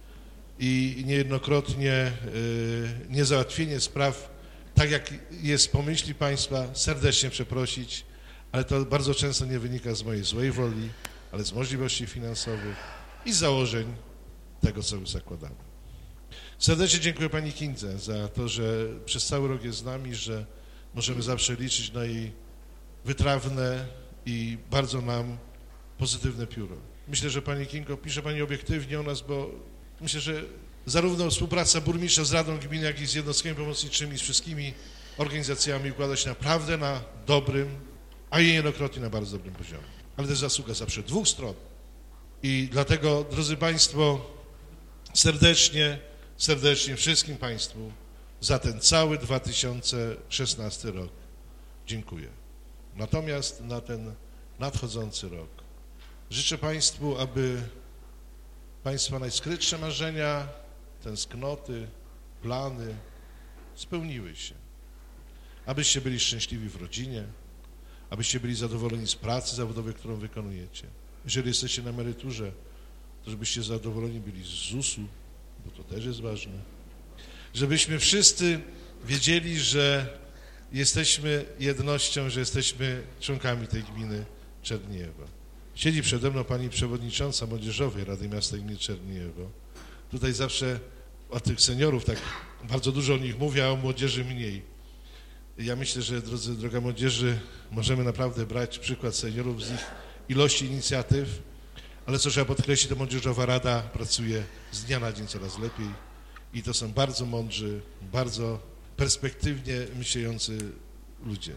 i niejednokrotnie niezałatwienie spraw tak, jak jest po myśli Państwa, serdecznie przeprosić, ale to bardzo często nie wynika z mojej złej woli, ale z możliwości finansowych i z założeń tego, co zakładamy. Serdecznie dziękuję Pani Kindze za to, że przez cały rok jest z nami, że możemy zawsze liczyć na jej wytrawne i bardzo nam pozytywne pióro. Myślę, że Pani Kingo, pisze Pani obiektywnie o nas, bo myślę, że zarówno współpraca burmistrza z Radą Gminy, jak i z jednostkami pomocniczymi, z wszystkimi organizacjami układa się naprawdę na dobrym, a i niejednokrotnie na bardzo dobrym poziomie. Ale to jest zasługa zawsze dwóch stron. I dlatego, drodzy Państwo, serdecznie, serdecznie wszystkim Państwu za ten cały dwa tysiące szesnasty rok dziękuję. Natomiast na ten nadchodzący rok życzę Państwu, aby Państwa najskrytsze marzenia, tęsknoty, plany spełniły się. Abyście byli szczęśliwi w rodzinie, abyście byli zadowoleni z pracy zawodowej, którą wykonujecie. Jeżeli jesteście na emeryturze, to żebyście zadowoleni byli z zusu, bo to też jest ważne. Żebyśmy wszyscy wiedzieli, że jesteśmy jednością, że jesteśmy członkami tej gminy Czerniejewo. Siedzi przede mną pani przewodnicząca Młodzieżowej Rady Miasta i Gminy Czerniejewo. Tutaj zawsze o tych seniorów tak bardzo dużo o nich mówię, a o młodzieży mniej. Ja myślę, że drodzy, droga młodzieży, możemy naprawdę brać przykład seniorów z ich ilości inicjatyw, ale co trzeba podkreślić, to Młodzieżowa Rada pracuje z dnia na dzień coraz lepiej i to są bardzo mądrzy, bardzo perspektywnie myślący ludzie.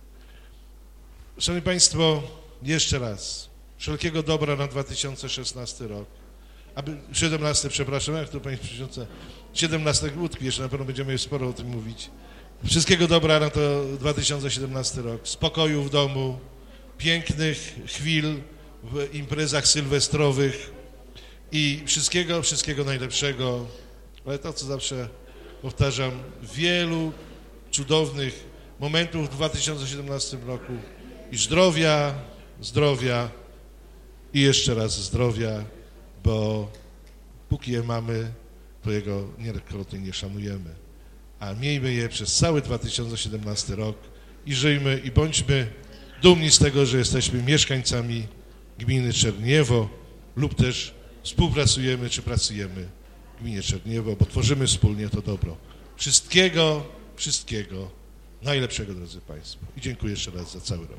Szanowni Państwo, jeszcze raz, wszelkiego dobra na dwa tysiące szesnasty rok, aby, siedemnasty, przepraszam, jak to Pani Przewodnicząca, siedemnasty utkwi, jeszcze na pewno będziemy sporo o tym mówić. Wszystkiego dobra na to dwa tysiące siedemnasty rok, spokoju w domu, pięknych chwil w imprezach sylwestrowych i wszystkiego, wszystkiego najlepszego, ale to, co zawsze powtarzam, wielu cudownych momentów w dwa tysiące siedemnastym roku i zdrowia, zdrowia i jeszcze raz zdrowia, bo póki je mamy, to jego niejednokrotnie nie szanujemy. A miejmy je przez cały dwa tysiące siedemnasty rok i żyjmy i bądźmy dumni z tego, że jesteśmy mieszkańcami gminy Czerniejewo lub też współpracujemy czy pracujemy w gminie Czerniejewo, bo tworzymy wspólnie to dobro. Wszystkiego, wszystkiego najlepszego, drodzy Państwo. I dziękuję jeszcze raz za cały rok.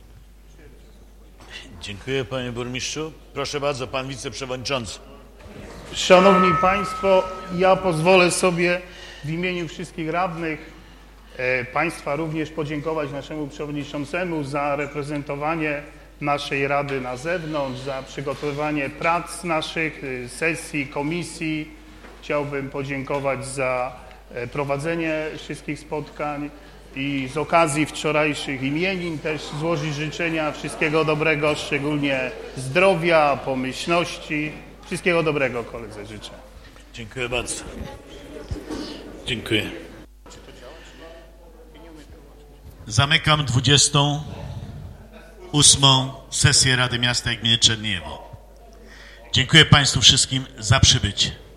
Dziękuję, Panie Burmistrzu. Proszę bardzo, Pan Wiceprzewodniczący. Szanowni Państwo, ja pozwolę sobie w imieniu wszystkich radnych e, Państwa również podziękować naszemu przewodniczącemu za reprezentowanie naszej Rady na zewnątrz, za przygotowywanie prac naszych, sesji, komisji. Chciałbym podziękować za prowadzenie wszystkich spotkań i z okazji wczorajszych imienin też złożyć życzenia wszystkiego dobrego, szczególnie zdrowia, pomyślności. Wszystkiego dobrego koledze życzę. Dziękuję bardzo. Dziękuję. Zamykam dwudziestą ósmą sesję Rady Miasta i Gminy Czerniejewo. Dziękuję Państwu wszystkim za przybycie.